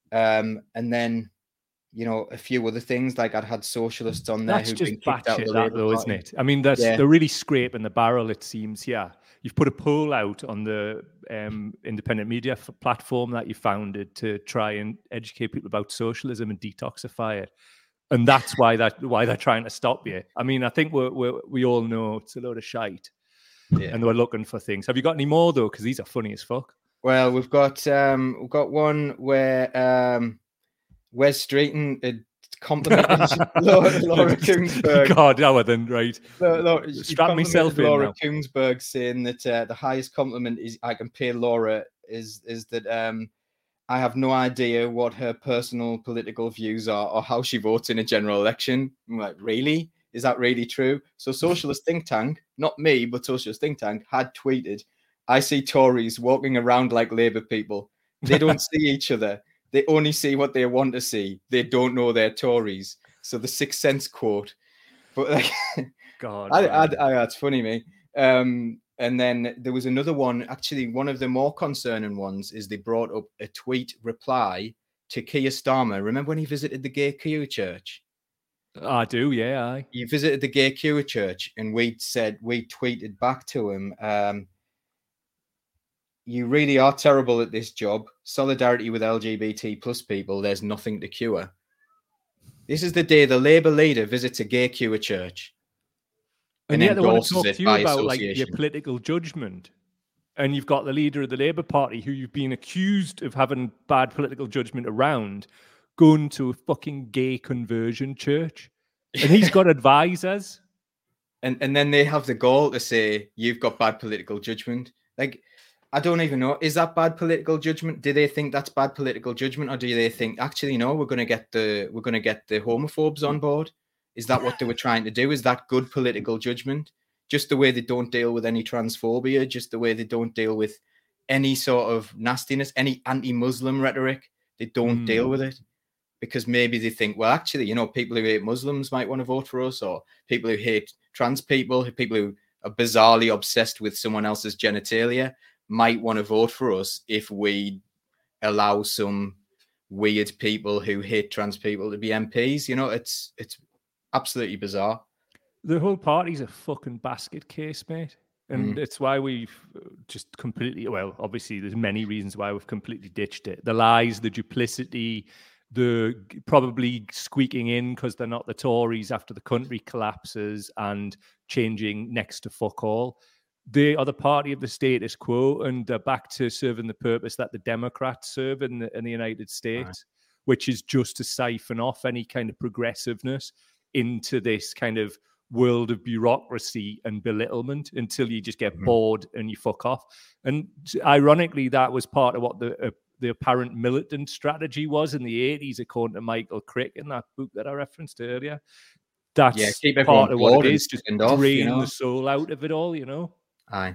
Um, and then, you know, a few other things, like I'd had socialists on there who've been kicked out of the Labour though, isn't it? I mean, that's, yeah. they're really scraping the barrel, it seems, yeah. You've put a poll out on the um, independent media f- platform that you founded to try and educate people about socialism and detoxify it. And that's why that why they're trying to stop you. I mean, I think we're, we're, we all know it's a load of shite. Yeah. And we're looking for things. Have you got any more though? Because these are funny as fuck. Well, we've got um, we've got one where um, Wes Streeton had complimented Laura, Laura Kongsberg. God, now then, right. Laura, Laura, Strap myself in Laura now. Kongsberg saying that uh, the highest compliment is I can pay Laura is is that um, I have no idea what her personal political views are or how she votes in a general election. I'm like, really? Is that really true? So Socialist Think Tank, not me, but Socialist Think Tank, had tweeted, I see Tories walking around like Labour people. They don't see each other. They only see what they want to see. They don't know they're Tories. So the Sixth Sense quote. But like, God, I, I, I, that's funny, me. Um, and then there was another one. Actually, one of the more concerning ones is they brought up a tweet reply to Keir Starmer. Remember when he visited the Gay Queer Church? I do, yeah. I. He visited the Gay Queer Church, and we said, we tweeted back to him, um, you really are terrible at this job. Solidarity with L G B T plus people, there's nothing to cure. This is the day the Labour leader visits a Gay Queer Church. And, and yet they want to talk to you about like your political judgment. And you've got the leader of the Labour Party who you've been accused of having bad political judgment around, going to a fucking gay conversion church, and he's got advisors, and and then they have the goal to say you've got bad political judgment. Like, I don't even know, is that bad political judgment? Do they think that's bad political judgment, or do they think actually no, we're going to get the we're going to get the homophobes on board? Is that what they were trying to do? Is that good political judgment? Just the way they don't deal with any transphobia, just the way they don't deal with any sort of nastiness, any anti-Muslim rhetoric, they don't mm. deal with it. Because maybe they think, well, actually, you know, people who hate Muslims might want to vote for us, or people who hate trans people, people who are bizarrely obsessed with someone else's genitalia might want to vote for us if we allow some weird people who hate trans people to be M Ps. You know, it's it's absolutely bizarre. The whole party's a fucking basket case, mate. And mm. it's why we've just completely, well, obviously there's many reasons why we've completely ditched it. The lies, the duplicity, the probably squeaking in because they're not the Tories after the country collapses and changing next to fuck all. They are the party of the status quo, and they're back to serving the purpose that the Democrats serve in the, in the United States, right. which is just to siphon off any kind of progressiveness into this kind of world of bureaucracy and belittlement until you just get mm-hmm. bored and you fuck off. And ironically, that was part of what the uh, the apparent militant strategy was in the eighties, according to Michael Crick in that book that I referenced earlier. That's yeah, keep part of what it is, just drain off, you know? the soul out of it all, you know? Aye.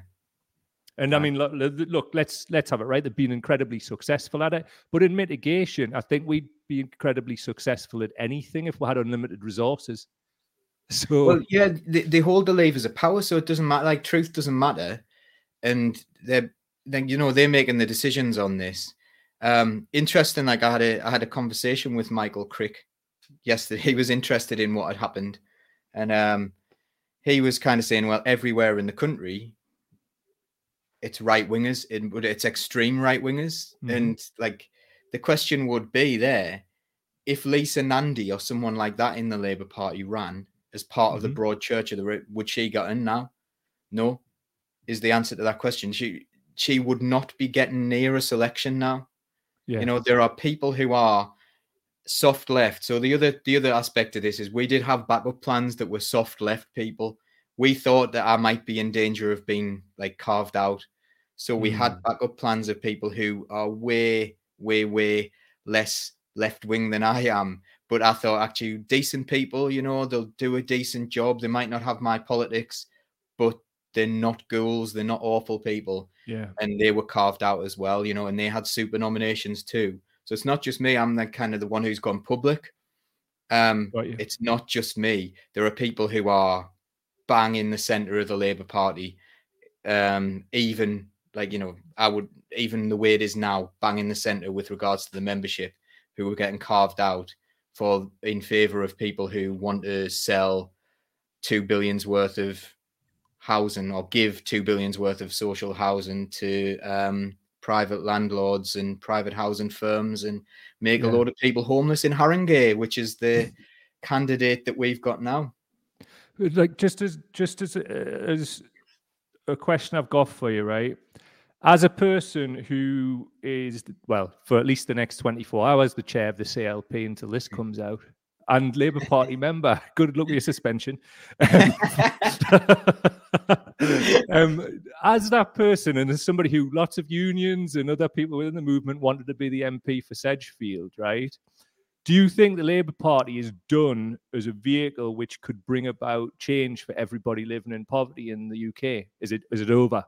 And Aye. I mean, look, look, let's let's have it right. They've been incredibly successful at it. But in mitigation, I think we'd be incredibly successful at anything if we had unlimited resources. So, well, yeah, they, they hold the levers of power, so it doesn't matter. Like, truth doesn't matter. And they're then you know they're making the decisions on this. Um, interesting. Like I had a I had a conversation with Michael Crick yesterday. He was interested in what had happened, and um, he was kind of saying, well, everywhere in the country, it's right wingers, but it's extreme right wingers, mm-hmm. and like the question would be there, if Lisa Nandy or someone like that in the Labour Party ran as part mm-hmm. of the broad church of the, would she get in now? No, is the answer to that question. She she would not be getting near a selection now. Yeah. You know, there are people who are soft left. So the other the other aspect of this is we did have backup plans that were soft left people. We thought that I might be in danger of being like carved out. So we mm. had backup plans of people who are way, way, way less left wing than I am. But I thought actually decent people, you know, they'll do a decent job. They might not have my politics, but they're not ghouls. They're not awful people. Yeah. And they were carved out as well, you know, and they had super nominations too. So it's not just me. I'm the kind of the one who's gone public. Um, it's not just me. There are people who are bang in the center of the Labour Party. Um, even like, you know, I would, even the way it is now, bang in the center with regards to the membership, who were getting carved out for in favor of people who want to sell two billions worth of housing or give two billions worth of social housing to um, private landlords and private housing firms and make yeah. a load of people homeless in Haringey, which is the candidate that we've got now. Like just as just as as a question I've got for you, right? As a person who is, well, for at least the next twenty-four hours, the chair of the C L P until this comes out, and Labour Party member, good luck with your suspension. um, as that person, and as somebody who lots of unions and other people within the movement wanted to be the M P for Sedgefield, right? Do you think the Labour Party is done as a vehicle which could bring about change for everybody living in poverty in the U K? Is it is it over?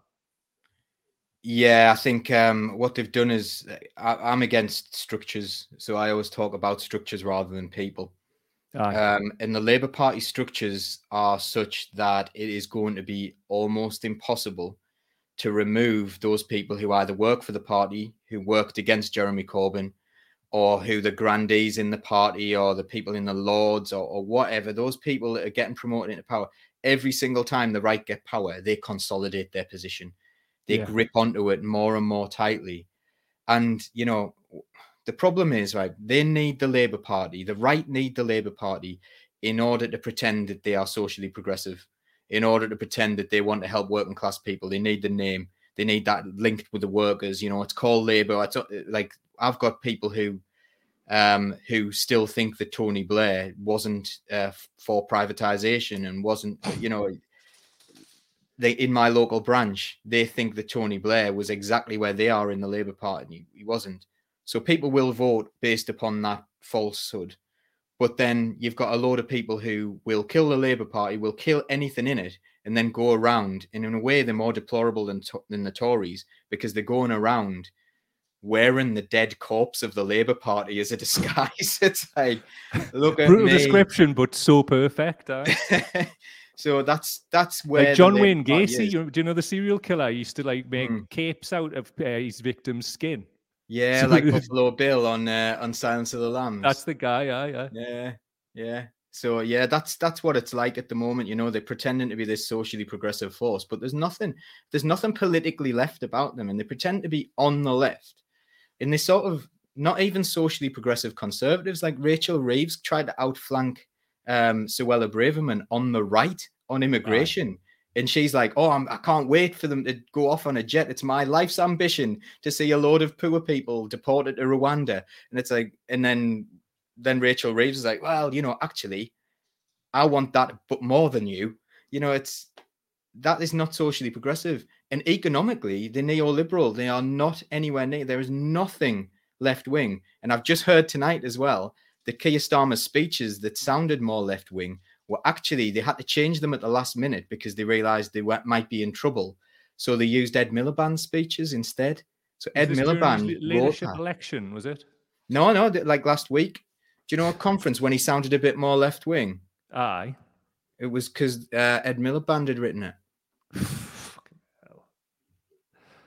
Yeah, I think um, what they've done is I, I'm against structures, so I always talk about structures rather than people. Um, and the Labour Party structures are such that it is going to be almost impossible to remove those people who either work for the party, who worked against Jeremy Corbyn, or who the grandees in the party, or the people in the Lords, or, or whatever. Those people that are getting promoted into power, every single time the right get power, they consolidate their position. They yeah. grip onto it more and more tightly. And, you know, the problem is, right, they need the Labour Party, the right need the Labour Party in order to pretend that they are socially progressive, in order to pretend that they want to help working class people. They need the name. They need that linked with the workers. You know, it's called Labour. It's like, I've got people who um, who still think that Tony Blair wasn't uh, for privatisation and wasn't, you know, they in my local branch, they think that Tony Blair was exactly where they are in the Labour Party. He wasn't. So people will vote based upon that falsehood. But then you've got a load of people who will kill the Labour Party, will kill anything in it, and then go around. And in a way, they're more deplorable than, than the Tories, because they're going around wearing the dead corpse of the Labour Party as a disguise. It's like, look at brutal me. description, but so perfect. Huh? So that's that's where like John Wayne Gacy. You, do you know the serial killer? He used to like make mm. capes out of uh, his victim's skin. Yeah, so, like Buffalo Bill on uh, on Silence of the Lambs. That's the guy. Yeah, yeah, yeah, yeah. So yeah, that's that's what it's like at the moment. You know, they're pretending to be this socially progressive force, but there's nothing there's nothing politically left about them, and they pretend to be on the left. And they sort of not even socially progressive conservatives like Rachel Reeves tried to outflank um, Suella Braverman on the right on immigration. Right. And she's like, oh, I'm, I can't wait for them to go off on a jet. It's my life's ambition to see a load of poor people deported to Rwanda. And it's like, and then then Rachel Reeves is like, well, you know, actually, I want that, but more than you. You know, it's that is not socially progressive. And economically, the neoliberal, they are not anywhere near. There is nothing left wing. And I've just heard tonight as well, the Keir Starmer speeches that sounded more left wing were actually, they had to change them at the last minute because they realized they were, might be in trouble. So they used Ed Miliband's speeches instead. So Ed Miliband leadership election, was it? No, no, like last week. Do you know a conference when he sounded a bit more left wing? Aye. It was because uh, Ed Miliband had written it.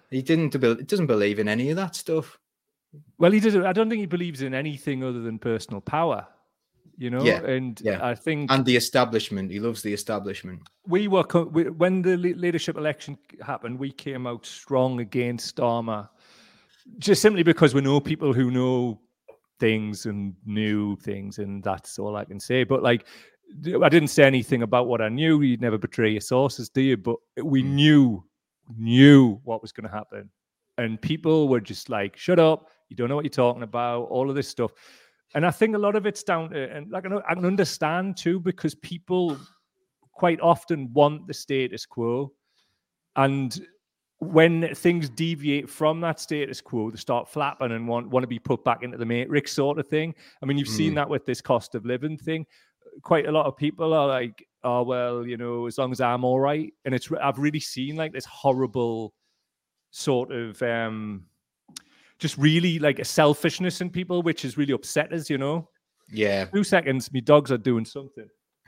He didn't. It doesn't believe in any of that stuff. Well, he doesn't. I don't think he believes in anything other than personal power. You know, yeah, and yeah. I think and the establishment. He loves the establishment. We were we, when the leadership election happened. We came out strong against Starmer, just simply because we know people who know things and knew things, and that's all I can say. But like, I didn't say anything about what I knew. You'd never betray your sources, do you? But we mm. knew knew what was going to happen, and people were just like, "Shut up! You don't know what you're talking about." All of this stuff, and I think a lot of it's down to, and like I can understand too, because people quite often want the status quo, and when things deviate from that status quo, they start flapping and want, want to be put back into the matrix sort of thing. I mean, you've mm. seen that with this cost of living thing. Quite a lot of people are like, oh, well, you know, as long as I'm all right. And it's, I've really seen like this horrible sort of, um, just really like a selfishness in people, which has really upset us, you know? Yeah. Two seconds, my dogs are doing something.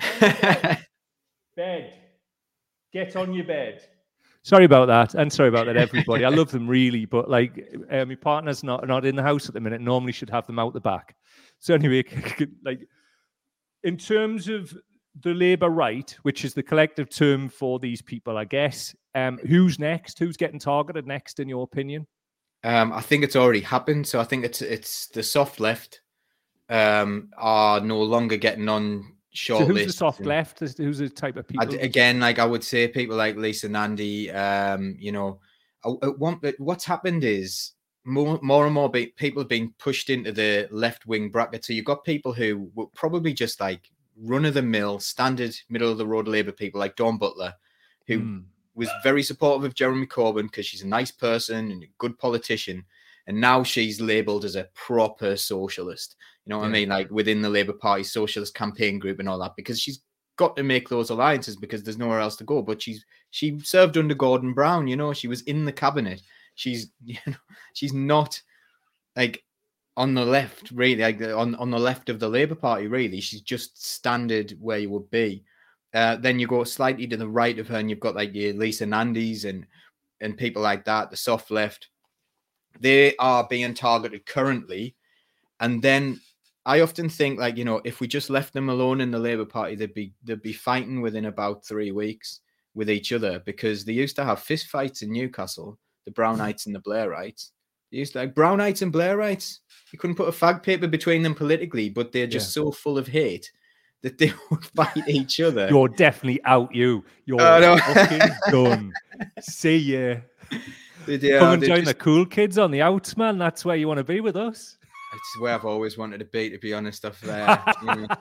Bed. Get on your bed. Sorry about that, and sorry about that, everybody. I love them really, but like uh, my partner's not not in the house at the minute. Normally, should have them out the back. So anyway, like in terms of the Labour right, which is the collective term for these people, I guess. Um, who's next? Who's getting targeted next, in your opinion? Um, I think it's already happened. So I think it's it's the soft left um, are no longer getting on. Short so who's list. the soft left? Who's the type of people? I'd, again, like I would say, people like Lisa Nandy. Um, you know, want, what's happened is more, more and more be, people being pushed into the left wing bracket. So you've got people who were probably just like run of the mill, standard middle of the road Labour people, like Dawn Butler, who mm. was very supportive of Jeremy Corbyn because she's a nice person and a good politician, and now she's labelled as a proper socialist. You know what yeah. I mean? Like within the Labour Party socialist campaign group and all that, because she's got to make those alliances because there's nowhere else to go. But she's she served under Gordon Brown, you know, she was in the cabinet. She's you know, she's not like on the left, really, like on, on the left of the Labour Party, really. She's just standard where you would be. Uh, then you go slightly to the right of her, and you've got like your Lisa Nandys and and people like that, the soft left. They are being targeted currently. And then I often think, like, you know, if we just left them alone in the Labour Party, they'd be they'd be fighting within about three weeks with each other, because they used to have fist fights in Newcastle, the Brownites and the Blairites. They used to like Brownites and Blairites. You couldn't put a fag paper between them politically, but they're just yeah. so full of hate that they would fight each other. You're definitely out, you. You're oh, no. fucking done. See ya. Yeah, Come and join just... the cool kids on the outs, man. That's where you want to be with us. It's where I've always wanted to be, to be honest. Off there, you know.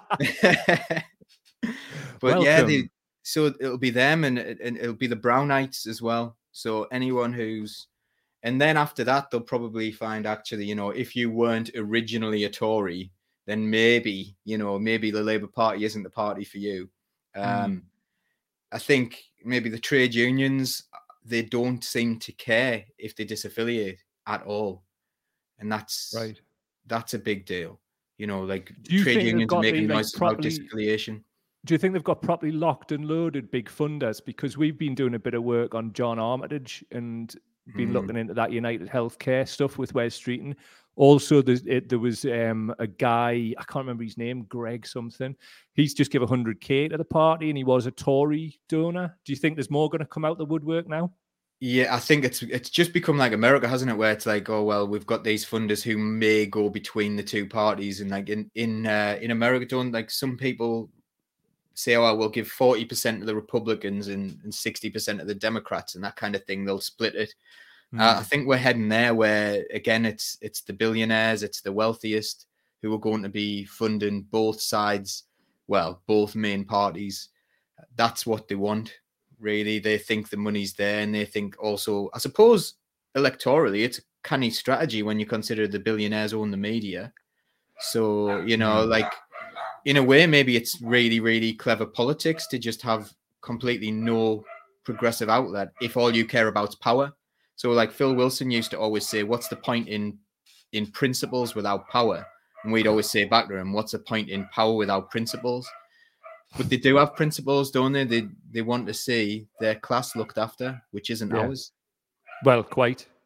But Welcome. yeah, they, so it'll be them, and, and it'll be the Brownites as well. So anyone who's, and then after that, they'll probably find actually, you know, if you weren't originally a Tory, then maybe, you know, maybe the Labour Party isn't the party for you. Um, mm. I think maybe the trade unions, they don't seem to care if they disaffiliate at all, and that's right. That's a big deal. You know, like trade unions are making noise like, about disaffiliation. Do you think they've got properly locked and loaded big funders? Because we've been doing a bit of work on John Armitage and been mm. looking into that United Healthcare stuff with Wes Streeton. Also, it, there was um, a guy, I can't remember his name, Greg something. He's just given one hundred K to the party, and he was a Tory donor. Do you think there's more going to come out the woodwork now? Yeah, I think it's it's just become like America, hasn't it? Where it's like, oh well, we've got these funders who may go between the two parties, and like in in uh, in America, don't like some people say, oh, well, we'll give forty percent to the Republicans and and sixty percent to the Democrats, and that kind of thing. They'll split it. Mm. Uh, I think we're heading there, where again, it's it's the billionaires, it's the wealthiest who are going to be funding both sides. Well, both main parties. That's what they want. Really, they think the money's there, and they think also, I suppose, electorally, it's a canny strategy when you consider the billionaires own the media. So, you know, like, in a way, maybe it's really, really clever politics to just have completely no progressive outlet if all you care about is power. So, like, Phil Wilson used to always say, what's the point in in principles without power? And we'd always say back to him, what's the point in power without principles? But they do have principles, don't they? They they want to see their class looked after, which isn't yeah. ours. Well, quite.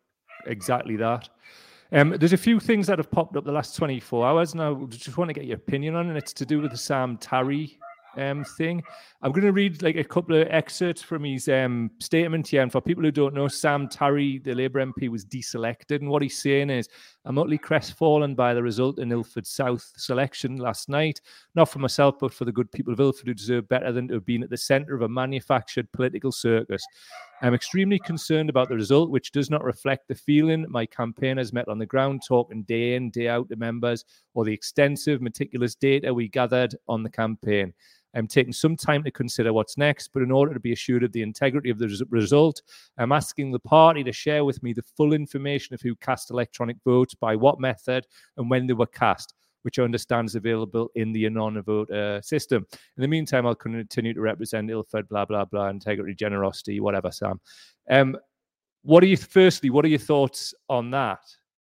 exactly that. Um, there's a few things that have popped up the last twenty-four hours, and I just want to get your opinion on it. It's to do with the Sam Tarry um, thing. I'm going to read like a couple of excerpts from his um, statement here. And for people who don't know, Sam Tarry, the Labour M P, was deselected. And what he's saying is, I'm utterly crestfallen by the result in Ilford South selection last night. Not for myself, but for the good people of Ilford who deserve better than to have been at the centre of a manufactured political circus. I'm extremely concerned about the result, which does not reflect the feeling my campaigners met on the ground, talking day in, day out to members, or the extensive, meticulous data we gathered on the campaign. I'm taking some time to consider what's next, but in order to be assured of the integrity of the res- result, I'm asking the party to share with me the full information of who cast electronic votes, by what method, and when they were cast, which I understand is available in the non-vote uh, system. In the meantime, I'll continue to represent Ilford, blah, blah, blah, integrity, generosity, whatever, Sam. Um, what are you, firstly, what are your thoughts on that?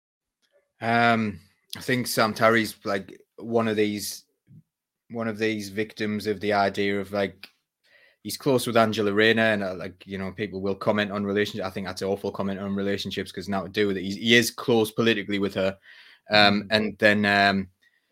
Um, I think Sam Tarry's like one of these one of these victims of the idea of like, he's close with Angela Rayner, and uh, like, you know, people will comment on relationships. I think that's an awful comment on relationships because now to do with it, he's, he is close politically with her. Um, mm. And then um,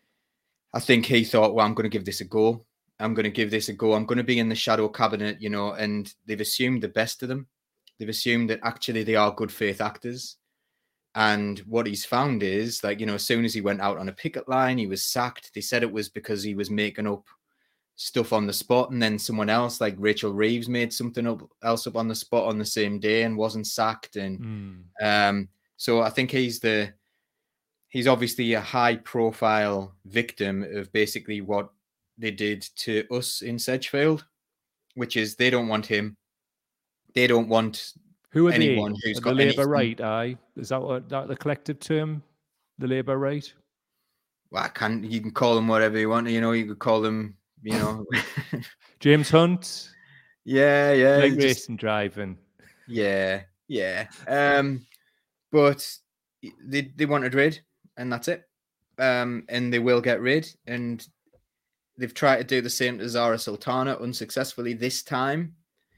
I think he thought, well, I'm going to give this a go. I'm going to give this a go. I'm going to be in the shadow cabinet, you know, and they've assumed the best of them. They've assumed that actually they are good faith actors. And what he's found is, like, you know, as soon as he went out on a picket line, he was sacked. They said it was because he was making up stuff on the spot. And then someone else, like Rachel Reeves, made something up, else up on the spot on the same day and wasn't sacked. And mm. um, so I think he's the, he's obviously a high profile victim of basically what they did to us in Sedgefield, which is they don't want him. They don't want Who are anyone they? who's the got Labour anything. right, aye? Is that what that the collective term? The Labour right? Well, I can you can call them whatever you want. You know, you could call them, you know, James Hunt. Yeah, yeah. Like just, racing driving. Yeah, yeah. Um, but they they wanted rid, and that's it. Um, and they will get rid, and they've tried to do the same to Zara Sultana unsuccessfully this time.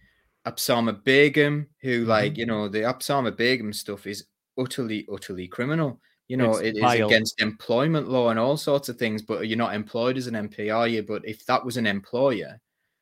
Absama Begum, who mm-hmm. like, you know, the Absama Begum stuff is utterly, utterly criminal. You know, it's it vile. Is against employment law and all sorts of things, but you're not employed as an M P, are you? But if that was an employer,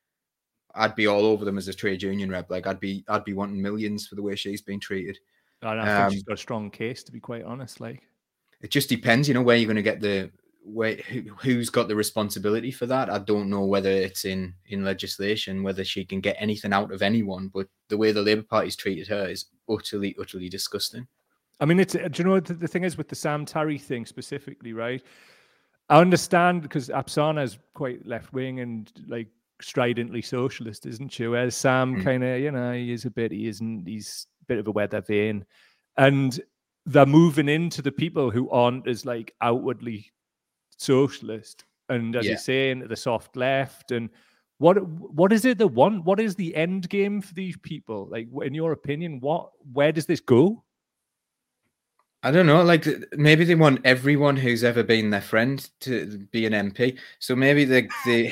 I'd be all over them as a trade union rep. Like I'd be, I'd be wanting millions for the way she's been treated. And I think um, she's got a strong case, to be quite honest. Like, it just depends, you know, where you're going to get the where who, who's got the responsibility for that. I don't know whether it's in in legislation, whether she can get anything out of anyone. But the way the Labour Party's treated her is utterly, utterly disgusting. I mean, it's do you know what the, the thing is with the Sam Tarry thing specifically, right? I understand because Apsana is quite left wing and like stridently socialist, isn't she? Whereas Sam mm. kind of, you know, he is a bit, he isn't, he's a bit of a weather vane. And they're moving into the people who aren't as like outwardly socialist. And as yeah. you say, into the soft left. And what what is it they want? What is the end game for these people? Like, in your opinion, what where does this go? I don't know, like maybe they want everyone who's ever been their friend to be an M P. So maybe they, they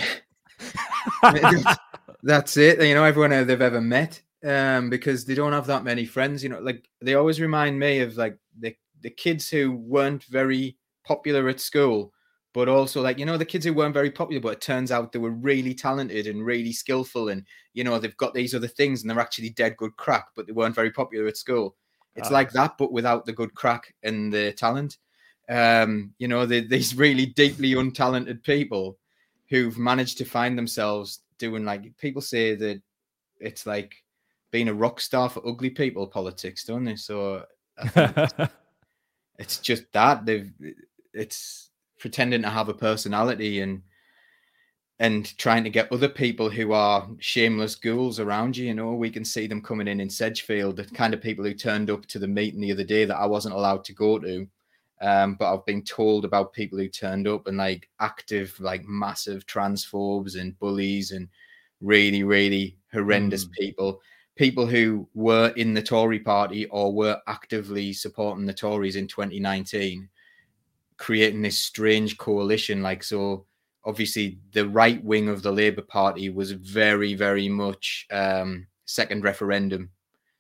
that's it. You know, everyone they've ever met, um, because they don't have that many friends. You know, like they always remind me of like the the kids who weren't very popular at school, but also like, you know, the kids who weren't very popular, but it turns out they were really talented and really skillful, and you know, they've got these other things, and they're actually dead good crack, but they weren't very popular at school. It's like that, but without the good crack and the talent. Um, you know, the, these really deeply untalented people who've managed to find themselves doing, like, people say that it's like being a rock star for ugly people politics, don't they? So I think it's, it's just that they've, it's pretending to have a personality and and trying to get other people who are shameless ghouls around you. You know, we can see them coming in in Sedgefield, the kind of people who turned up to the meeting the other day that I wasn't allowed to go to. Um, but I've been told about people who turned up and like active, like massive transphobes and bullies and really, really horrendous mm. people, people who were in the Tory party or were actively supporting the Tories in twenty nineteen, creating this strange coalition. Like, so obviously the right wing of the Labour Party was very, very much um, second referendum.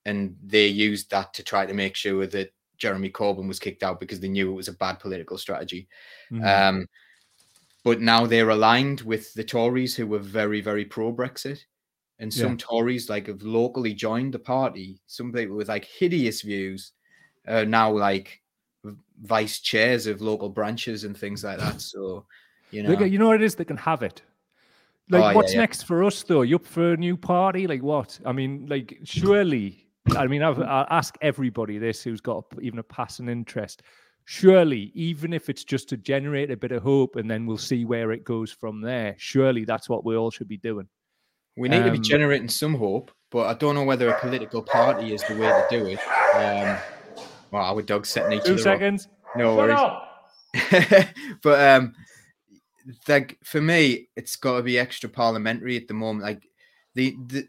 and they used that to try to make sure that Jeremy Corbyn was kicked out because they knew it was a bad political strategy. Mm. Um, but now they're aligned with the Tories, who were very, very pro-Brexit. And some yeah. Tories like have locally joined the party. Some people with like hideous views are now like vice chairs of local branches and things like that. So, you know, Look, you know what it is? They can have it. Like, oh, what's yeah, yeah. next for us, though? You up for a new party? Like, what? I mean, like, surely, I mean, I've, I'll ask everybody this who's got even a passing interest. Surely, even if it's just to generate a bit of hope and then we'll see where it goes from there, surely that's what we all should be doing. We need um, to be generating some hope, but I don't know whether a political party is the way to do it. Um, well, our dog's setting each Two other seconds. Up. No worries. But um, like for me, it's got to be extra parliamentary at the moment. Like the the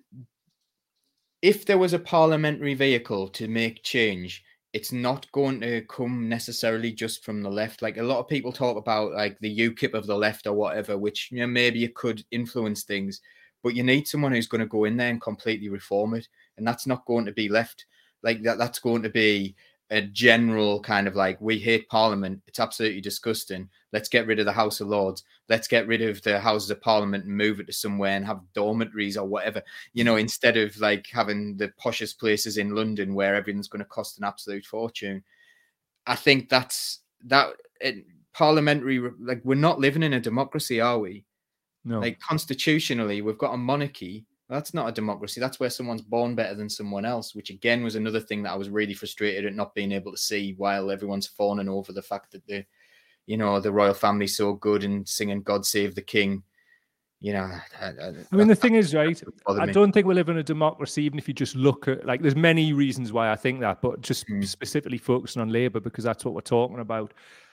if there was a parliamentary vehicle to make change, it's not going to come necessarily just from the left. Like a lot of people talk about like the U KIP of the left or whatever, which you know maybe it could influence things. But you need someone who's going to go in there and completely reform it. And that's not going to be left. Like that, that's going to be a general kind of like, we hate Parliament. It's absolutely disgusting. Let's get rid of the House of Lords. Let's get rid of the Houses of Parliament and move it to somewhere and have dormitories or whatever, you know, instead of like having the poshest places in London where everything's going to cost an absolute fortune. I think that's that it, parliamentary, like we're not living in a democracy, are we? No. Like constitutionally, we've got a monarchy. That's not a democracy. That's where someone's born better than someone else, which again was another thing that I was really frustrated at not being able to see while everyone's fawning over the fact that the, you know, the royal family's so good and singing God Save the King. You know, I, I, I mean, the thing is, right, I don't think we live in a democracy, even if you just look at, like, there's many reasons why I think that, but just mm. specifically focusing on Labour, because that's what we're talking about.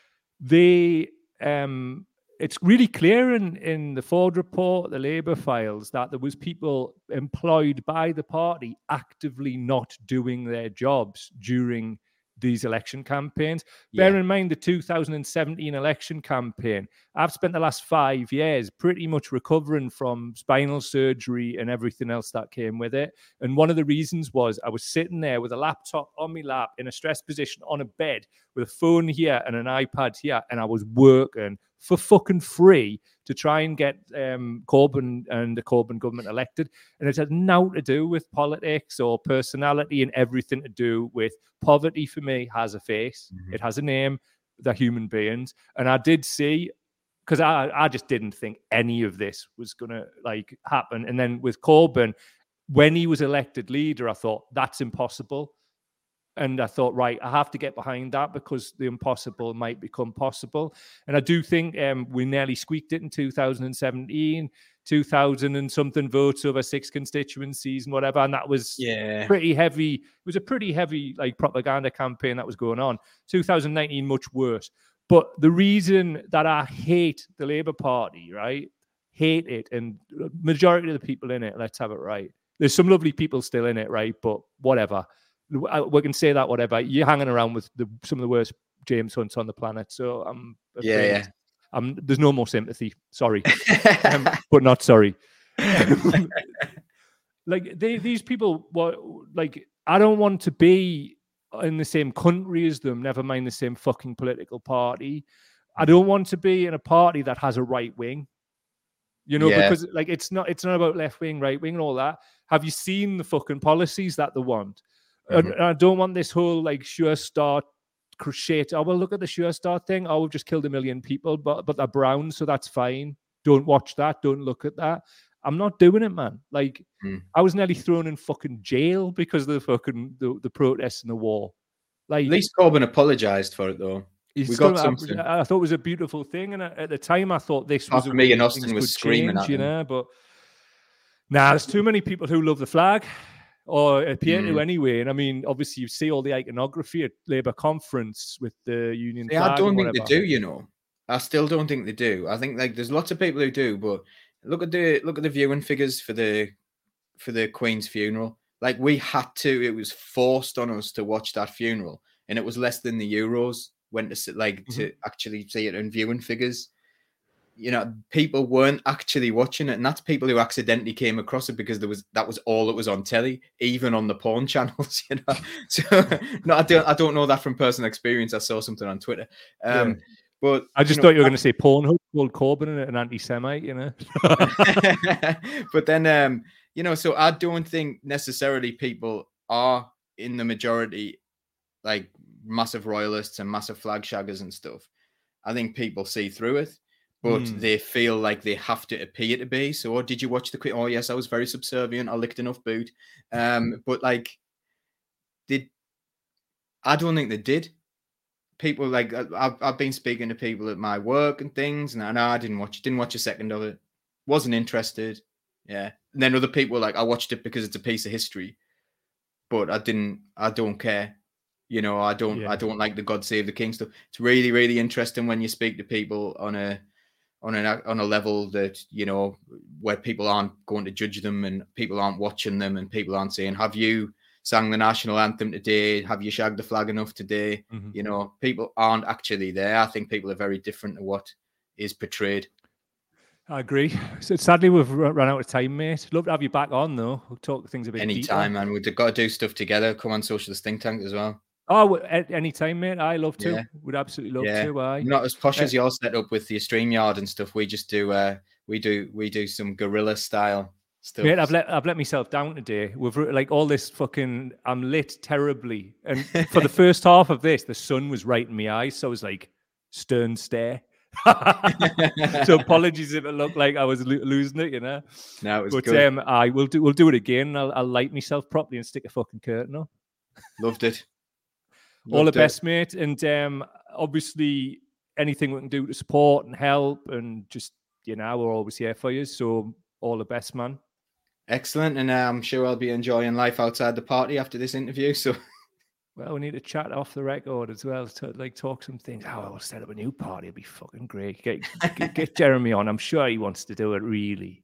They, um, it's really clear in, in the Ford report, the Labour files, that there was people employed by the party actively not doing their jobs during these election campaigns. Yeah. Bear in mind the two thousand seventeen election campaign. I've spent the last five years pretty much recovering from spinal surgery and everything else that came with it. And one of the reasons was I was sitting there with a laptop on my lap in a stress position on a bed with a phone here and an iPad here, and I was working for fucking free to try and get um, Corbyn and the Corbyn government elected. And it had nothing to do with politics or personality and everything to do with poverty. For me, has a face. Mm-hmm. It has a name. They're human beings. And I did see, because I, I just didn't think any of this was going to like happen. And then with Corbyn, when he was elected leader, I thought, that's impossible. And I thought, right, I have to get behind that because the impossible might become possible. And I do think um, we nearly squeaked it in two thousand seventeen, two thousand and something votes over six constituencies and whatever. And that was yeah. pretty heavy. It was a pretty heavy like propaganda campaign that was going on. two thousand nineteen, much worse. But the reason that I hate the Labour Party, right, hate it, and majority of the people in it, let's have it right. There's some lovely people still in it, right? But whatever. We can say that, whatever. You're hanging around with the, some of the worst James Hunts on the planet. So I'm yeah, yeah. I'm, there's no more sympathy. Sorry. um, but not sorry. Like they, these people, what, like, I don't want to be in the same country as them, never mind the same fucking political party. I don't want to be in a party that has a right wing. You know, yeah. because like it's not it's not about left wing, right wing, and all that. Have you seen the fucking policies that they want? Mm-hmm. And I don't want this whole like sure start crochet. Oh, well, look at the sure start thing. Oh, we've just killed a million people, but but they're brown, so that's fine. Don't watch that. Don't look at that. I'm not doing it, man. Like mm. I was nearly thrown in fucking jail because of the fucking the, the protests and the war. Like at least Corbyn apologized for it, though. We got something. I, I thought it was a beautiful thing, and at the time, I thought this Apart was a me and Austin was screaming change, at you know. But nah, there's too many people who love the flag. Or appear mm. to anyway. And I mean, obviously, you see all the iconography at Labour conference with the Union See, flag. I don't think whatever. they do, you know. I still don't think they do. I think like there's lots of people who do, but look at the look at the viewing figures for the for the Queen's funeral. Like we had to, it was forced on us to watch that funeral, and it was less than the Euros went to like mm-hmm. to actually see it in viewing figures. you know, people weren't actually watching it, and that's people who accidentally came across it because there was that was all that was on telly, even on the porn channels. You know, so no, I don't I don't know that from personal experience. I saw something on Twitter, um, Yeah. but I just you know, thought you were going to say Pornhub called Corbyn an anti-Semite, you know. But then, um, you know, so I don't think necessarily people are in the majority like massive royalists and massive flag shaggers and stuff. I think people see through it, but Mm. they feel like they have to appear to be. So, oh, did you watch the quick? Oh, yes, I was very subservient. I licked enough boot. Um, but like, did I don't think they did. People like I've I've been speaking to people at my work and things, and I, no, I didn't watch. Didn't watch a second of it. Wasn't interested. Yeah. And then other people were like, I watched it because it's a piece of history, but I didn't. I don't care. You know, I don't. Yeah. I don't like the God Save the King stuff. It's really, really interesting when you speak to people on a on a on a level that, you know, where people aren't going to judge them and people aren't watching them and people aren't saying, have you sang the national anthem today? Have you shagged the flag enough today? Mm-hmm. You know, people aren't actually there. I think people are very different to what is portrayed. I agree. So sadly, we've run out of time, mate. Love to have you back on, though. We'll talk things a bit Anytime, deeper. man. We've got to do stuff together. Come on, Socialist Think Tank as well. Oh, anytime, mate. I love to. Yeah. Would absolutely love yeah. to. I not as posh uh, as your setup with the StreamYard and stuff. We just do. Uh, we do. We do some guerrilla style stuff. Mate, I've let I've let myself down today. We've like all this fucking. I'm lit terribly, and for the first half of this, the sun was right in my eyes, so I was like stern stare. So apologies if it looked like I was lo- losing it, you know. No, it was but good. um, I will do. We'll do it again. I'll, I'll light myself properly and stick a fucking curtain on. Loved it. Loved all the it. best, mate. And um, obviously, anything we can do to support and help, and just, you know, we're always here for you. So all the best, man. Excellent, and uh, I'm sure I'll be enjoying life outside the party after this interview. So. Well, we need to chat off the record as well to like talk some things. Oh, I'll set up a new party. It'd be fucking great. Get, get, get Jeremy on. I'm sure he wants to do it. Really.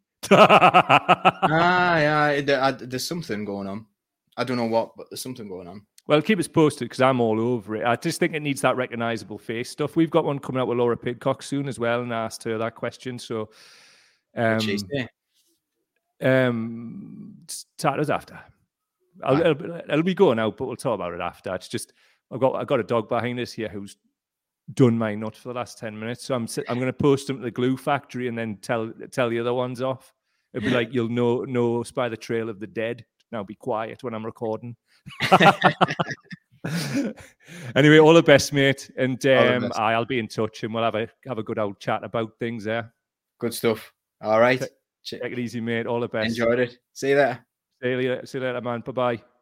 ah, yeah. There, I, there's something going on. I don't know what, but there's something going on. Well, keep us posted because I'm all over it. I just think it needs that recognizable face stuff. We've got one coming out with Laura Pidcock soon as well, and I asked her that question. So, um, um, start us after. I'll, it'll, it'll be going out, but we'll talk about it after. It's just I've got I've got a dog behind us here who's done my nut for the last ten minutes, so I'm I'm going to post him to the glue factory and then tell tell the other ones off. It'll be like you'll know know us by the trail of the dead. Now be quiet when I'm recording. Anyway, all the best, mate, and um, best. I'll be in touch and we'll have a have a good old chat about things there. Good stuff. All right, take, take it easy, mate. All the best. Enjoyed it. See you later. See you later, see you later, man. Bye bye.